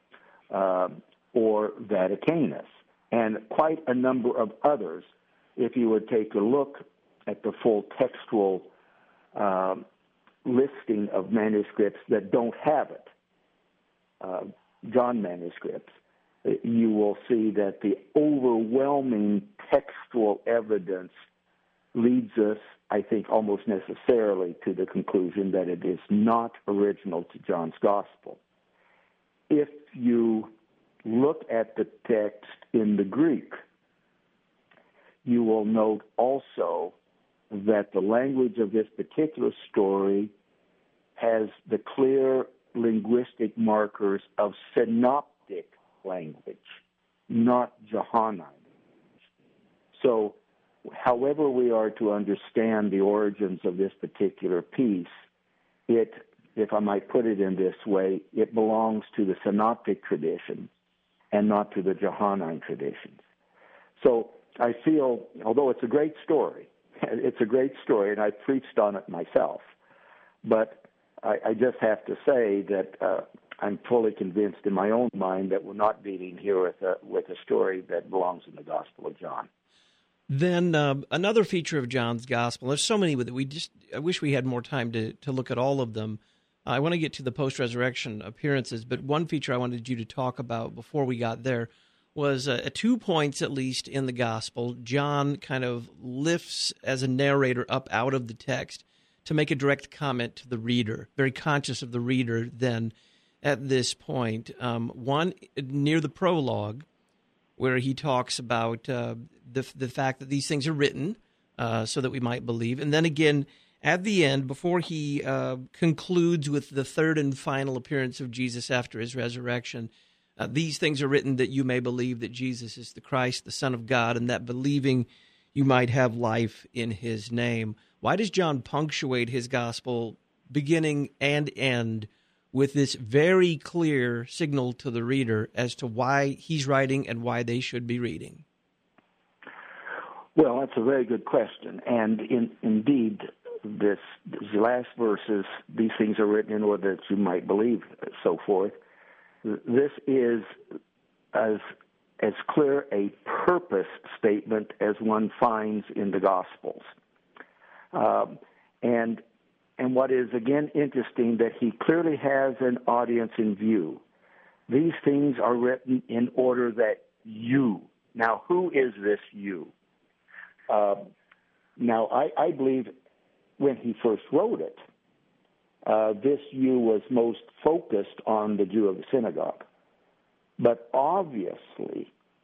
S3: or Vaticanus, and quite a number of others. If you would take a look at the full textual listing of manuscripts that don't have it, John manuscripts, you will see that the overwhelming textual evidence leads us, I think, almost necessarily to the conclusion that it is not original to John's Gospel. If you look at the text in the Greek, you will note also that the language of this particular story has the clear linguistic markers of synoptic language, not Johannine. So, however we are to understand the origins of this particular piece, it, if I might put it in this way, it belongs to the synoptic tradition and not to the Johannine traditions. So I feel, although it's a great story, and I preached on it myself, but I just have to say that I'm fully convinced in my own mind that we're not dealing here with a story that belongs in the Gospel of John.
S1: Then another feature of John's Gospel, there's so many with it, I wish we had more time to look at all of them. I want to get to the post-resurrection appearances, but one feature I wanted you to talk about before we got there was at 2 points, at least, in the Gospel, John kind of lifts as a narrator up out of the text to make a direct comment to the reader, very conscious of the reader then at this point. One, near the prologue, where he talks about the fact that these things are written so that we might believe. And then again, at the end, before he concludes with the third and final appearance of Jesus after his resurrection, these things are written that you may believe that Jesus is the Christ, the Son of God, and that believing you might have life in his name. Why does John punctuate his gospel beginning and end with this very clear signal to the reader as to why he's writing and why they should be reading?
S3: Well, that's a very good question. And indeed, these last verses, these things are written in order that you might believe, so forth. This is as clear a purpose statement as one finds in the Gospels. And what is, again, interesting, that he clearly has an audience in view. These things are written in order that you. Now, who is this you? Now, I believe when he first wrote it, this you was most focused on the Jew of the synagogue. But obviously,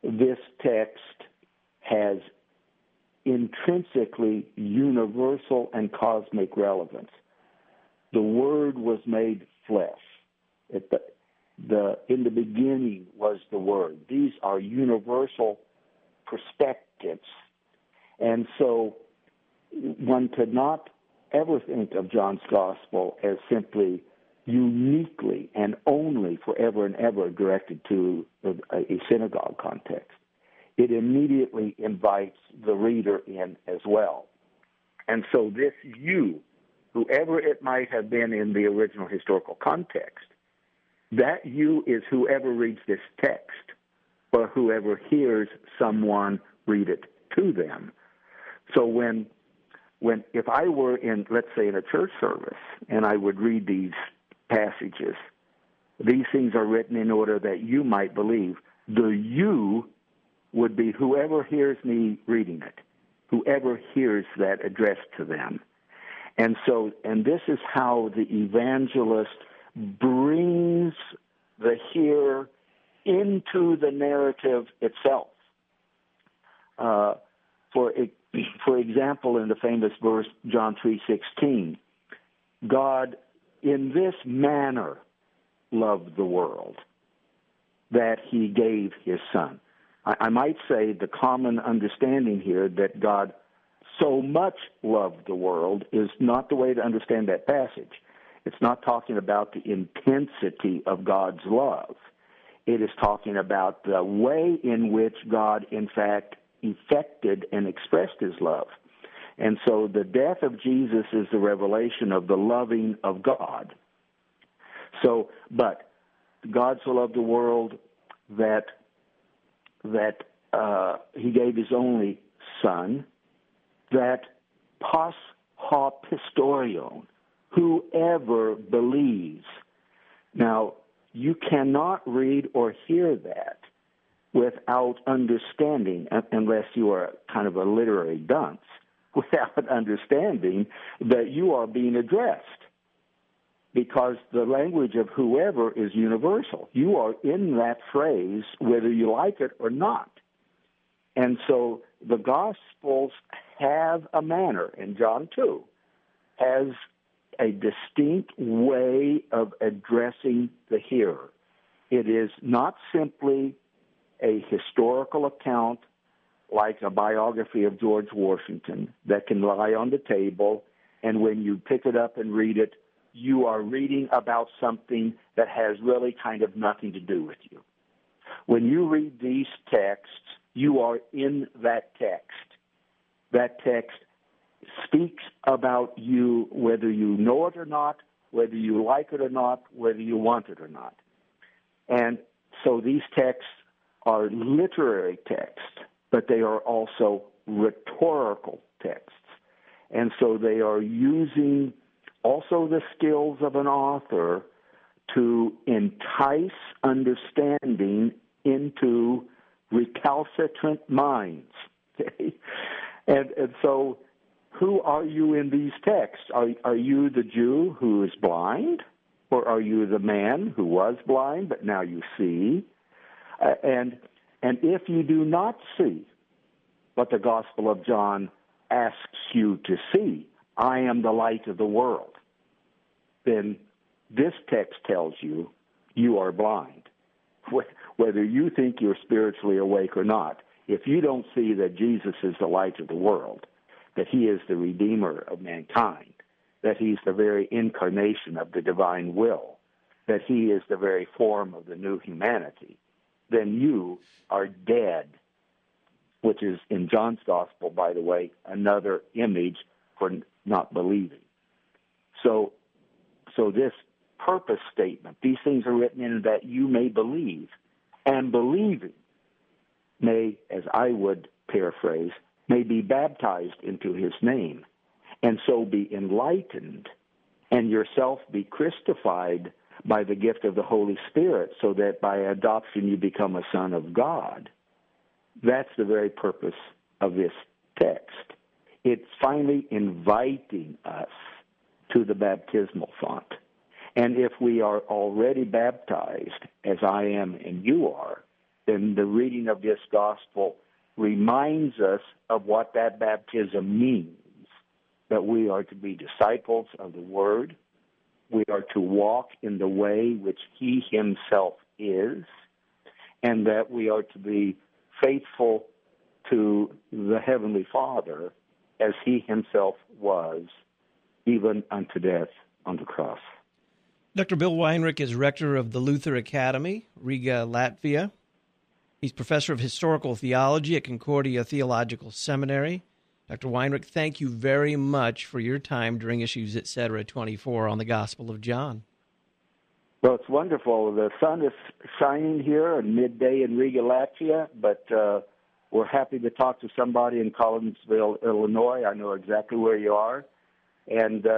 S3: this text has intrinsically universal and cosmic relevance. The Word was made flesh. In the beginning was the Word. These are universal perspectives. And so one could not ever think of John's Gospel as simply uniquely and only forever and ever directed to a synagogue context. It immediately invites the reader in as well. And so this you, whoever it might have been in the original historical context, that you is whoever reads this text or whoever hears someone read it to them. So when if I were in, let's say, in a church service, and I would read these passages, these things are written in order that you might believe. The you would be whoever hears me reading it, whoever hears that addressed to them. And this is how the evangelist brings the hearer into the narrative itself. For example, in the famous verse, John 3:16, God in this manner loved the world, that he gave his Son. I might say the common understanding here that God so much loved the world is not the way to understand that passage. It's not talking about the intensity of God's love. It is talking about the way in which God, in fact, effected and expressed his love. And so the death of Jesus is the revelation of the loving of God. So, but God so loved the world that he gave his only Son, that pos ha pistorion, whoever believes. Now, you cannot read or hear that without understanding, unless you are kind of a literary dunce, without understanding that you are being addressed. Because the language of whoever is universal. You are in that phrase whether you like it or not. And so the Gospels have a manner, and John too has a distinct way of addressing the hearer. It is not simply a historical account like a biography of George Washington that can lie on the table, and when you pick it up and read it, you are reading about something that has really kind of nothing to do with you. When you read these texts, you are in that text. That text speaks about you whether you know it or not, whether you like it or not, whether you want it or not. And so these texts are literary texts, but they are also rhetorical texts. And so they are using also the skills of an author to entice understanding into recalcitrant minds. Okay? And so who are you in these texts? Are you the Jew who is blind? Or are you the man who was blind, but now you see? And if you do not see what the Gospel of John asks you to see, I am the light of the world, then this text tells you you are blind. Whether you think you're spiritually awake or not, if you don't see that Jesus is the light of the world, that he is the Redeemer of mankind, that he's the very incarnation of the divine will, that he is the very form of the new humanity, then you are dead, which is in John's Gospel, by the way, another image for not believing. So this purpose statement, these things are written in that you may believe, and believing may, as I would paraphrase, may be baptized into his name, and so be enlightened, and yourself be Christified by the gift of the Holy Spirit, so that by adoption you become a son of God. That's the very purpose of this text. It's finally inviting us to the baptismal font. And if we are already baptized, as I am and you are, in the reading of this gospel reminds us of what that baptism means, that we are to be disciples of the Word, we are to walk in the way which He Himself is, and that we are to be faithful to the Heavenly Father as He Himself was, even unto death on the cross.
S1: Dr. Bill Weinrich is rector of the Luther Academy, Riga, Latvia. He's professor of historical theology at Concordia Theological Seminary. Dr. Weinrich, thank you very much for your time during Issues Etc. 24 on the Gospel of John.
S3: Well, it's wonderful. The sun is shining here at midday in Riga, Latvia, but we're happy to talk to somebody in Collinsville, Illinois. I know exactly where you are. And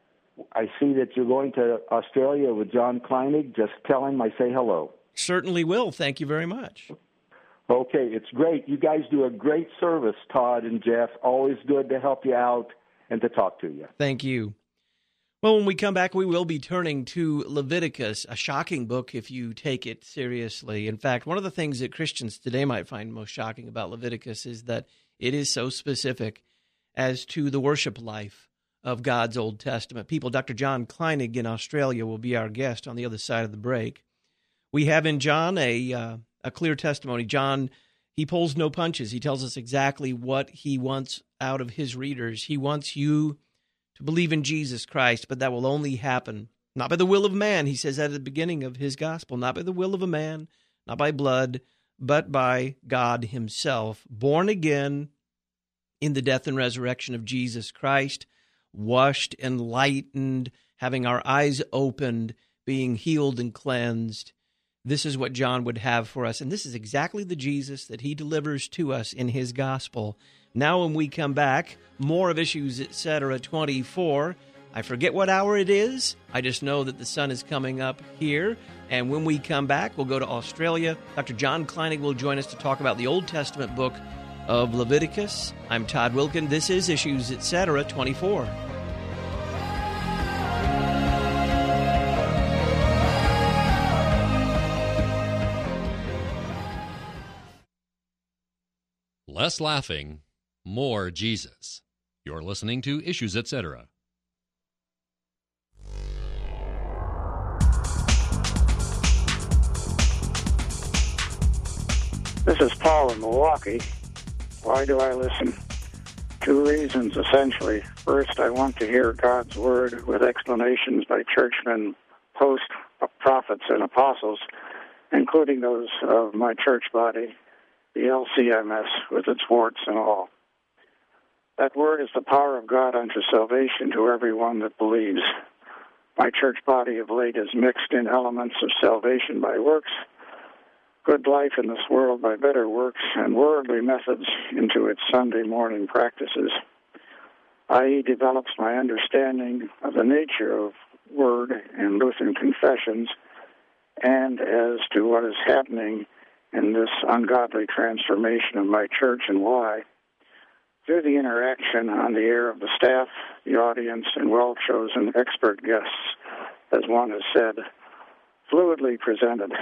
S3: I see that you're going to Australia with John Kleinig. Just tell him I say hello.
S1: Certainly will. Thank you very much.
S3: Okay, it's great. You guys do a great service, Todd and Jeff. Always good to help you out and to talk to you.
S1: Thank you. Well, when we come back, we will be turning to Leviticus, a shocking book if you take it seriously. In fact, one of the things that Christians today might find most shocking about Leviticus is that it is so specific as to the worship life of God's Old Testament people. Dr. John Kleinig in Australia will be our guest on the other side of the break. We have in John a clear testimony. John, he pulls no punches. He tells us exactly what he wants out of his readers. He wants you to believe in Jesus Christ, but that will only happen not by the will of man, he says at the beginning of his gospel, not by the will of a man, not by blood, but by God himself, born again in the death and resurrection of Jesus Christ, washed, enlightened, having our eyes opened, being healed and cleansed. This is what John would have for us, and this is exactly the Jesus that he delivers to us in his gospel. Now when we come back, more of Issues Etc. 24. I forget what hour it is. I just know that the sun is coming up here, and when we come back, we'll go to Australia. Dr. John Kleinig will join us to talk about the Old Testament book of Leviticus. I'm Todd Wilkin. This is Issues Etc. 24.
S2: Less laughing, more Jesus. You're listening to Issues Etc.
S10: This is Paul in Milwaukee. Why do I listen? 2 reasons, essentially. First, I want to hear God's Word with explanations by churchmen, post-prophets, and apostles, including those of my church body, the LCMS, with its warts and all. That Word is the power of God unto salvation to everyone that believes. My church body of late is mixed in elements of salvation by works, good life in this world by better works, and worldly methods into its Sunday morning practices, i.e. develops my understanding of the nature of Word and Lutheran confessions, and as to what is happening in this ungodly transformation of my church and why, through the interaction on the air of the staff, the audience, and well-chosen expert guests, as one has said, fluidly presented.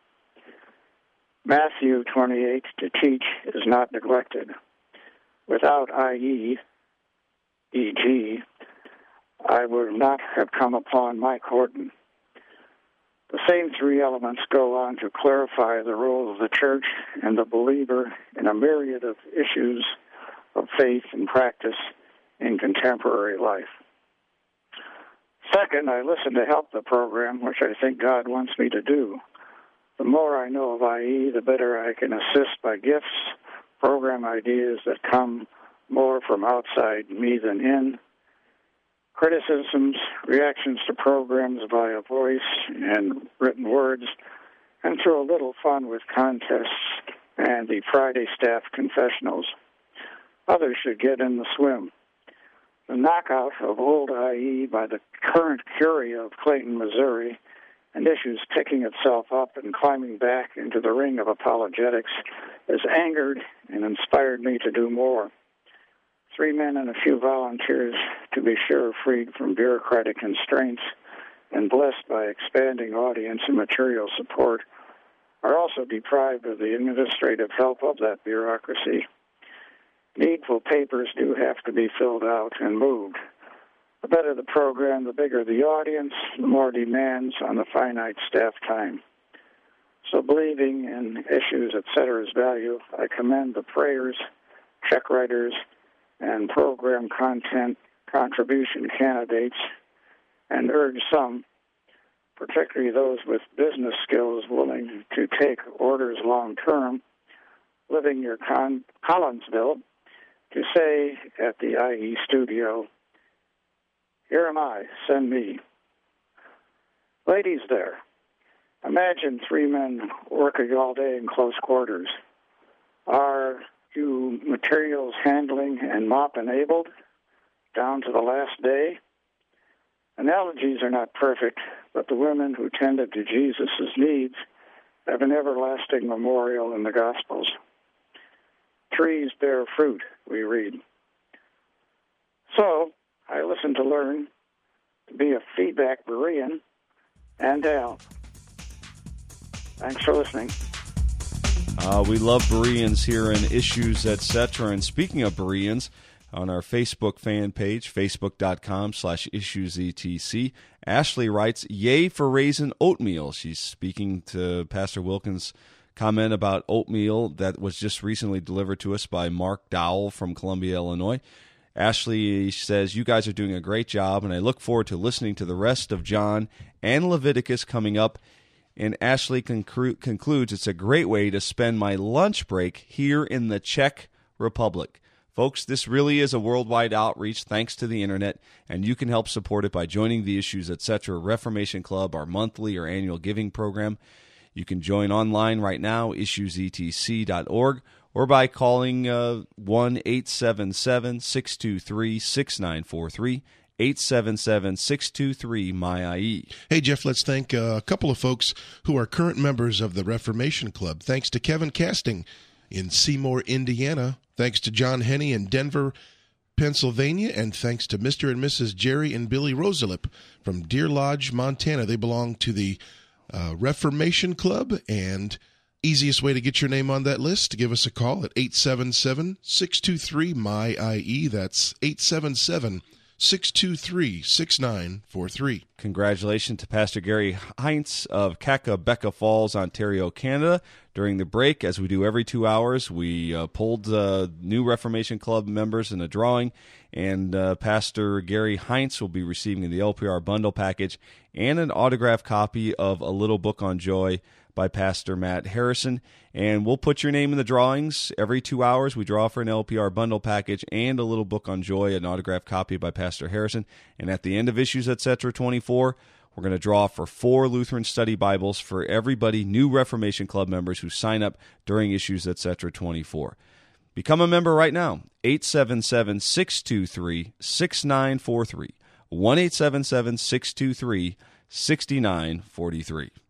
S10: Matthew 28, to teach is not neglected. Without i.e., e.g., I would not have come upon Mike Horton. The same 3 elements go on to clarify the role of the church and the believer in a myriad of issues of faith and practice in contemporary life. Second, I listen to help the program, which I think God wants me to do. The more I know of IE, the better I can assist by gifts, program ideas that come more from outside me than in, criticisms, reactions to programs via voice and written words, and through a little fun with contests and the Friday staff confessionals. Others should get in the swim. The knockout of old IE by the current curia of Clayton, Missouri, and issues picking itself up and climbing back into the ring of apologetics has angered and inspired me to do more. 3 men and a few volunteers, to be sure, freed from bureaucratic constraints and blessed by expanding audience and material support, are also deprived of the administrative help of that bureaucracy. Needful papers do have to be filled out and moved. The better the program, the bigger the audience, the more demands on the finite staff time. So believing in Issues, Etc.'s value, I commend the prayers, check writers, and program content contribution candidates and urge some, particularly those with business skills willing to take orders long-term, living near Collinsville, to say at the IE studio, "Here am I, send me." Ladies there, imagine 3 men working all day in close quarters. Are you materials handling and mop enabled down to the last day? Analogies are not perfect, but the women who tended to Jesus' needs have an everlasting memorial in the Gospels. Trees bear fruit, we read. So, I listen to learn, to be a feedback Berean, and to help. Thanks for listening.
S5: We love Bereans here in Issues, Etc. And speaking of Bereans, on our Facebook fan page, facebook.com/issuesetc, Ashley writes, "Yay for raisin oatmeal." She's speaking to Pastor Wilkins' comment about oatmeal that was just recently delivered to us by Mark Dowell from Columbia, Illinois. Ashley says, "You guys are doing a great job, and I look forward to listening to the rest of John and Leviticus coming up." And Ashley concludes, "It's a great way to spend my lunch break here in the Czech Republic." Folks, this really is a worldwide outreach thanks to the Internet, and you can help support it by joining the Issues, Etc. Reformation Club, our monthly or annual giving program. You can join online right now, issuesetc.org, or by calling 1-877-623-6943, 877-623-MY-IE.
S6: Hey, Jeff, let's thank a couple of folks who are current members of the Reformation Club. Thanks to Kevin Casting in Seymour, Indiana. Thanks to John Henney in Denver, Pennsylvania. And thanks to Mr. and Mrs. Jerry and Billy Rosalip from Deer Lodge, Montana. They belong to the Reformation Club, and easiest way to get your name on that list, give us a call at 877-623-MY-IE. That's 877-623-6943.
S5: Congratulations to Pastor Gary Heinz of Kakabeka Falls, Ontario, Canada. During the break, as we do every 2 hours, we pulled new Reformation Club members in a drawing, and Pastor Gary Heinz will be receiving the LPR bundle package and an autographed copy of A Little Book on Joy by Pastor Matt Harrison. And we'll put your name in the drawings. Every 2 hours, we draw for an LPR bundle package and A Little Book on Joy, an autographed copy by Pastor Harrison. And at the end of Issues, Etc. 24, we're going to draw for 4 Lutheran Study Bibles for everybody, new Reformation Club members who sign up during Issues, Etc. 24. Become a member right now, 877-623-6943, 1-877-623-6943.